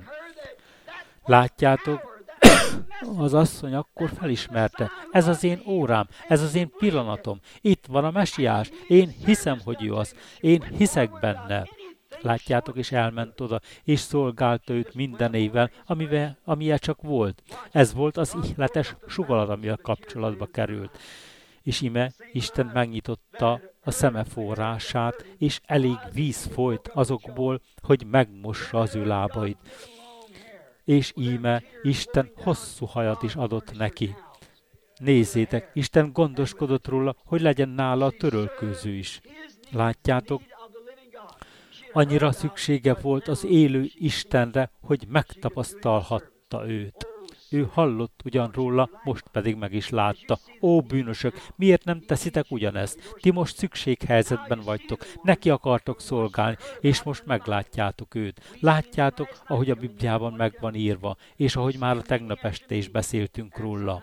Látjátok, az asszony akkor felismerte, ez az én órám, ez az én pillanatom, itt van a Mesiás, én hiszem, hogy ő az, én hiszek benne. Látjátok, és elment oda, és szolgálta őt mindenével, amilyen csak volt. Ez volt az ihletes sugalat, amivel kapcsolatba került. És ime Isten megnyitotta a szeme forrását, és elég víz folyt azokból, hogy megmossa az ő lábait. És íme Isten hosszú hajat is adott neki. Nézzétek, Isten gondoskodott róla, hogy legyen nála a törölkőző is. Látjátok, annyira szüksége volt az élő Istenre, hogy megtapasztalhatta őt. Ő hallott ugyan róla, most pedig meg is látta. Ó, bűnösök, miért nem teszitek ugyanezt? Ti most szükséghelyzetben vagytok, neki akartok szolgálni, és most meglátjátok őt. Látjátok, ahogy a Bibliában meg van írva, és ahogy már a tegnap este is beszéltünk róla.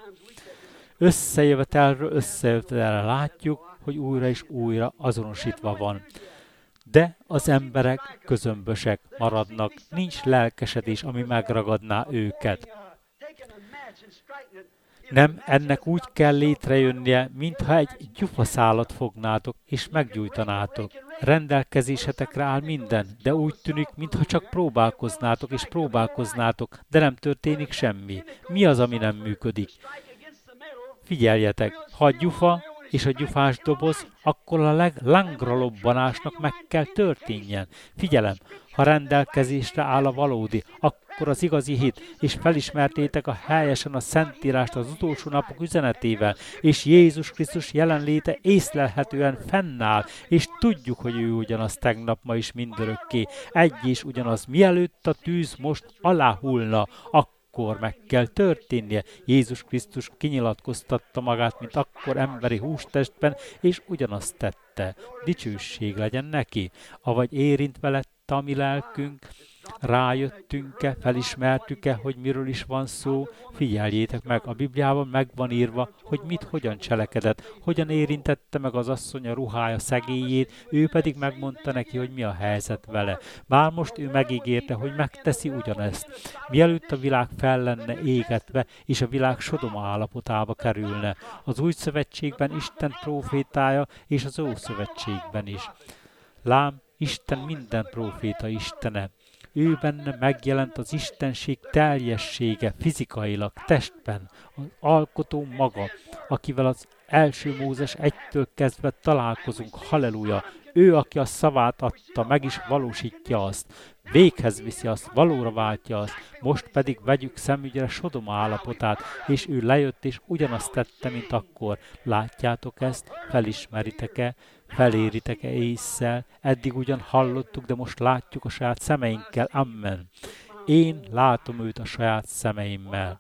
Összejövetelre látjuk, hogy újra és újra azonosítva van. De az emberek közömbösek maradnak, nincs lelkesedés, ami megragadná őket. Nem, ennek úgy kell létrejönnie, mintha egy gyufaszálat fognátok és meggyújtanátok. Rendelkezésetekre áll minden, de úgy tűnik, mintha csak próbálkoznátok és próbálkoznátok, de nem történik semmi. Mi az, ami nem működik? Figyeljetek, ha a gyufa és a gyufás doboz, akkor a leglángra lobbanásnak meg kell történjen. Figyelem, ha rendelkezésre áll a valódi, akkor az igazi hit, és felismertétek a helyesen a Szentírást az utolsó napok üzenetével, és Jézus Krisztus jelenléte észlelhetően fennáll, és tudjuk, hogy ő ugyanaz tegnap, ma is mindörökké. Egy és ugyanaz, mielőtt a tűz most aláhullna, akkor meg kell történnie. Jézus Krisztus kinyilatkoztatta magát, mint akkor emberi hústestben, és ugyanazt tette. Dicsőség legyen neki, avagy érintve lett a mi lelkünk, rájöttünk-e, felismertük-e, hogy miről is van szó, figyeljétek meg, a Bibliában meg van írva, hogy mit, hogyan cselekedett, hogyan érintette meg az asszony a ruhája szegélyét, ő pedig megmondta neki, hogy mi a helyzet vele. Bár most ő megígérte, hogy megteszi ugyanezt, mielőtt a világ fel lenne égetve, és a világ Sodoma állapotába kerülne. Az új szövetségben Isten prófétája, és az Ószövetségben is. Lám, Isten minden próféta istene. Ő benne megjelent az istenség teljessége fizikailag, testben, az alkotó maga, akivel az első Mózes 1-től kezdve találkozunk, halleluja. Ő, aki a szavát adta, meg is valósítja azt, véghez viszi azt, valóra váltja azt, most pedig vegyük szemügyre Sodoma állapotát, és ő lejött, és ugyanazt tette, mint akkor. Látjátok ezt? Felismeritek-e? Feléritek-e ésszel? Eddig ugyan hallottuk, de most látjuk a saját szemeinkkel. Amen. Én látom őt a saját szemeimmel.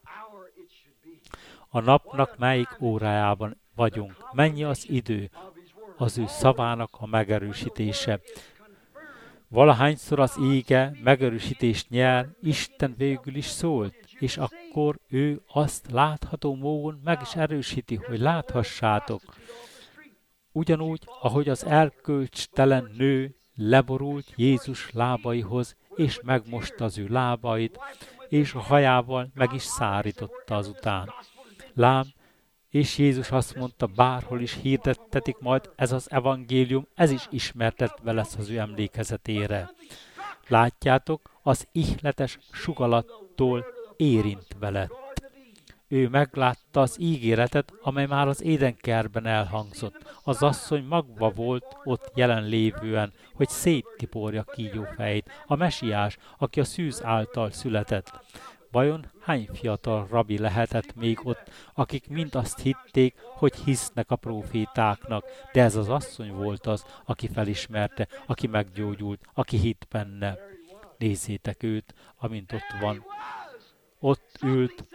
A napnak melyik órájában vagyunk? Mennyi az idő? Az ő szavának a megerősítése. Valahányszor az ége megerősítést nyer, Isten végül is szólt, és akkor ő azt látható módon meg is erősíti, hogy láthassátok. Ugyanúgy, ahogy az erkölcstelen nő leborult Jézus lábaihoz, és megmosta az ő lábait, és a hajával meg is szárította azután. Lám, és Jézus azt mondta, bárhol is hirdettetik majd ez az evangélium, ez is ismertetve lesz az ő emlékezetére. Látjátok, az ihletes sugalattól érintve lett. Ő meglátta az ígéretet, amely már az édenkertben elhangzott. Az asszony magva volt ott jelenlévően, hogy széttiporja kígyófejét, a mesiás, aki a szűz által született. Vajon hány fiatal rabi lehetett még ott, akik mind azt hitték, hogy hisznek a prófétáknak, de ez az asszony volt az, aki felismerte, aki meggyógyult, aki hitt benne. Nézzétek őt, amint ott van. Ott ült,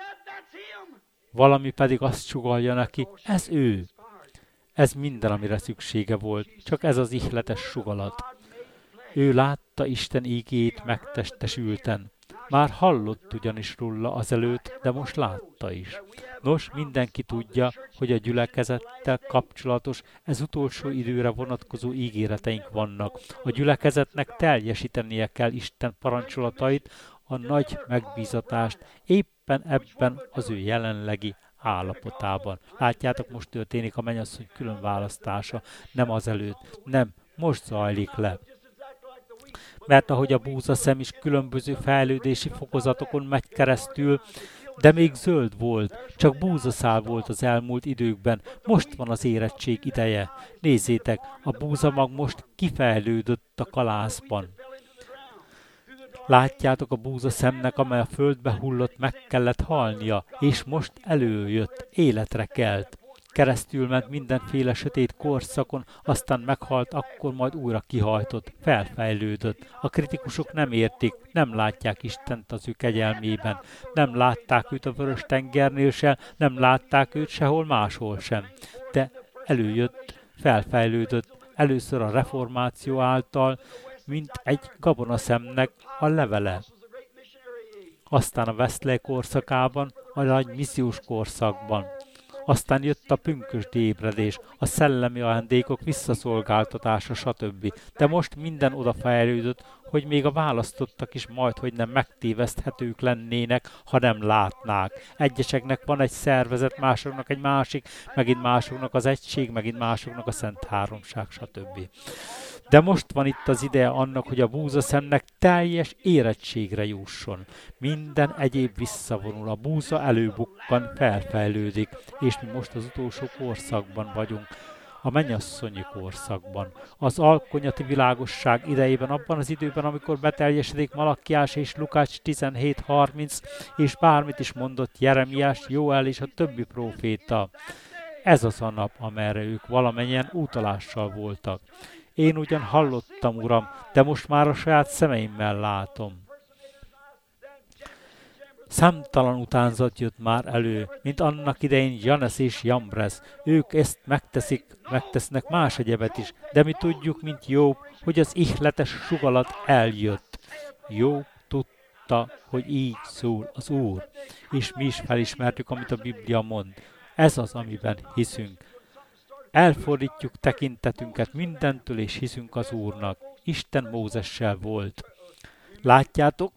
valami pedig azt sugallja neki, ez ő. Ez minden, amire szüksége volt, csak ez az ihletes sugalat. Ő látta Isten ígéjét megtestesülten. Már hallott ugyanis róla azelőtt, de most látta is. Nos, mindenki tudja, hogy a gyülekezettel kapcsolatos, ez utolsó időre vonatkozó ígéreteink vannak. A gyülekezetnek teljesítenie kell Isten parancsolatait, a nagy megbízatást éppen ebben az ő jelenlegi állapotában. Látjátok, most történik a mennyasszony különválasztása, nem azelőtt, nem, most zajlik le. Mert ahogy a búzaszem is különböző fejlődési fokozatokon megy keresztül, de még zöld volt, csak búzaszál volt az elmúlt időkben, most van az érettség ideje. Nézzétek, a búzamag most kifejlődött a kalászban. Látjátok a búzaszemnek, amely a földbe hullott, meg kellett halnia, és most előjött, életre kelt. Keresztül ment mindenféle sötét korszakon, aztán meghalt, akkor majd újra kihajtott, felfejlődött. A kritikusok nem értik, nem látják Istent az ő kegyelmében. Nem látták őt a Vörös-tengernél sem, nem látták őt sehol máshol sem. De előjött, felfejlődött, először a reformáció által, mint egy gabonaszemnek a levele. Aztán a Wesley korszakában, a nagy missziós korszakban. Aztán jött a pünkösdi ébredés, a szellemi ajándékok visszaszolgáltatása, stb. De most minden odafejlődött, hogy még a választottak is majdhogy nem megtéveszthetők lennének, ha nem látnák. Egyeseknek van egy szervezet, másoknak egy másik, megint másoknak az egység, megint másoknak a szent háromság, stb. De most van itt az ideje annak, hogy a búzaszemnek teljes érettségre jusson. Minden egyéb visszavonul, a búza előbukkan, felfejlődik, és mi most az utolsó korszakban vagyunk, a mennyasszonyi korszakban. Az alkonyati világosság idejében, abban az időben, amikor beteljesedik Malakkiás és Lukács 17:30, és bármit is mondott Jeremiás, Jóel és a többi próféta. Ez az a nap, amerre ők valamennyien utalással voltak. Én ugyan hallottam, Uram, de most már a saját szemeimmel látom. Számtalan utánzat jött már elő, mint annak idején Janes és Jambres. Ők ezt megtesznek más egyebet is, de mi tudjuk, mint Jobb, hogy az ihletes sugalat eljött. Jobb tudta, hogy így szól az Úr, és mi is felismertük, amit a Biblia mond. Ez az, amiben hiszünk. Elfordítjuk tekintetünket mindentől, és hiszünk az Úrnak. Isten Mózessel volt. Látjátok,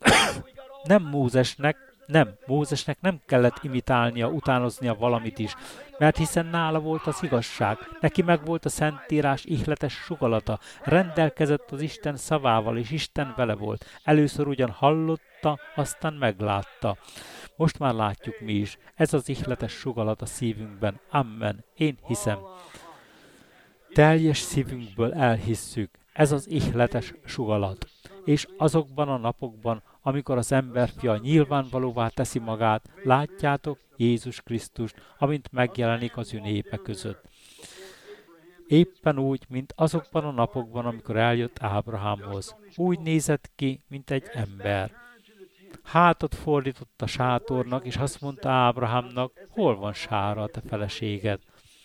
Mózesnek nem kellett imitálnia, utánoznia valamit is, mert hiszen nála volt az igazság, neki meg volt a Szentírás ihletes sugalata, rendelkezett az Isten szavával, és Isten vele volt. Először ugyan hallotta, aztán meglátta. Most már látjuk mi is, ez az ihletes sugalat a szívünkben. Amen. Én hiszem. Teljes szívünkből elhisszük, ez az ihletes sugalat. És azokban a napokban, amikor az emberfia nyilvánvalóvá teszi magát, látjátok Jézus Krisztust, amint megjelenik az ő népe között. Éppen úgy, mint azokban a napokban, amikor eljött Ábrahámhoz. Úgy nézett ki, mint egy ember. Hátat fordított a sátornak, és azt mondta Ábrahámnak, hol van Sára, a te feleséged?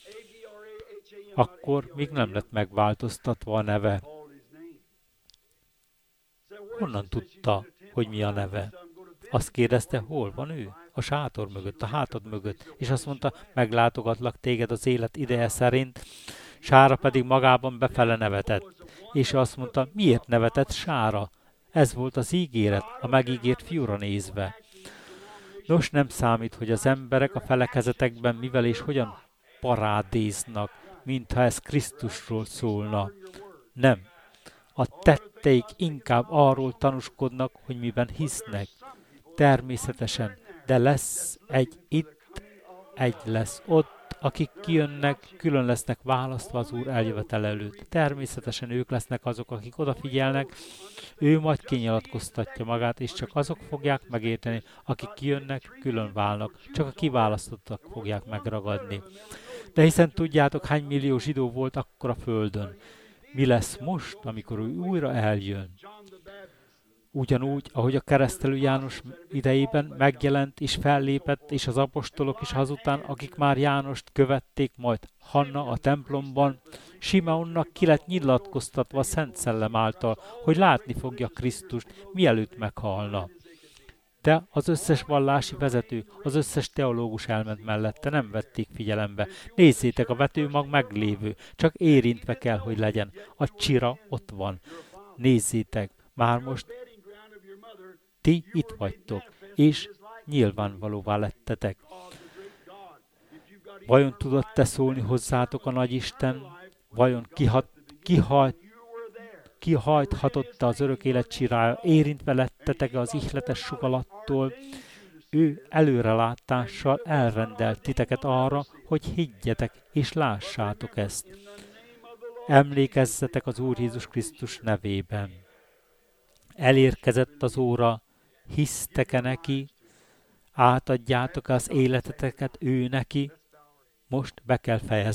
Akkor még nem lett megváltoztatva a neve. Honnan tudta, hogy mi a neve? Azt kérdezte, hol van ő? A sátor mögött, a hátad mögött. És azt mondta, meglátogatlak téged az élet ideje szerint. Sára pedig magában befele nevetett. És azt mondta, miért nevetett Sára? Ez volt az ígéret, a megígért fiúra nézve. Nos, nem számít, hogy az emberek a felekezetekben mivel és hogyan parádéznak, mintha ez Krisztusról szólna. Nem. A tetteik inkább arról tanúskodnak, hogy miben hisznek. Természetesen, de lesz egy itt, egy lesz ott, akik kijönnek, külön lesznek választva az Úr eljövetel előtt. Természetesen ők lesznek azok, akik odafigyelnek, ő majd kinyilatkoztatja magát, és csak azok fogják megérteni, akik kijönnek, külön válnak, csak a kiválasztottak fogják megragadni. De hiszen tudjátok, hány millió zsidó volt akkor a földön. Mi lesz most, amikor ő újra eljön? Ugyanúgy, ahogy a keresztelő János idejében megjelent és fellépett, és az apostolok is azután, akik már Jánost követték, majd Hanna a templomban, Simeonnak ki lett nyilatkoztatva a Szent Szellem által, hogy látni fogja Krisztust, mielőtt meghalna. De az összes vallási vezető, az összes teológus elment mellette, nem vették figyelembe. Nézzétek, a vetőmag meglévő, csak érintve kell, hogy legyen. A csira ott van. Nézzétek, már most ti itt vagytok, és nyilvánvalóvá lettetek. Vajon tudott-e szólni hozzátok a Nagyisten? Vajon kihajthatott-e az örök élet csirája? Érintve lettetek az ihletes sugalattól? Ő előrelátással elrendelt titeket arra, hogy higgyetek és lássátok ezt. Emlékezzetek az Úr Jézus Krisztus nevében. elérkezett az óra, hisztek-e neki, átadjátok az életeteket ő neki, most be kell fejezni.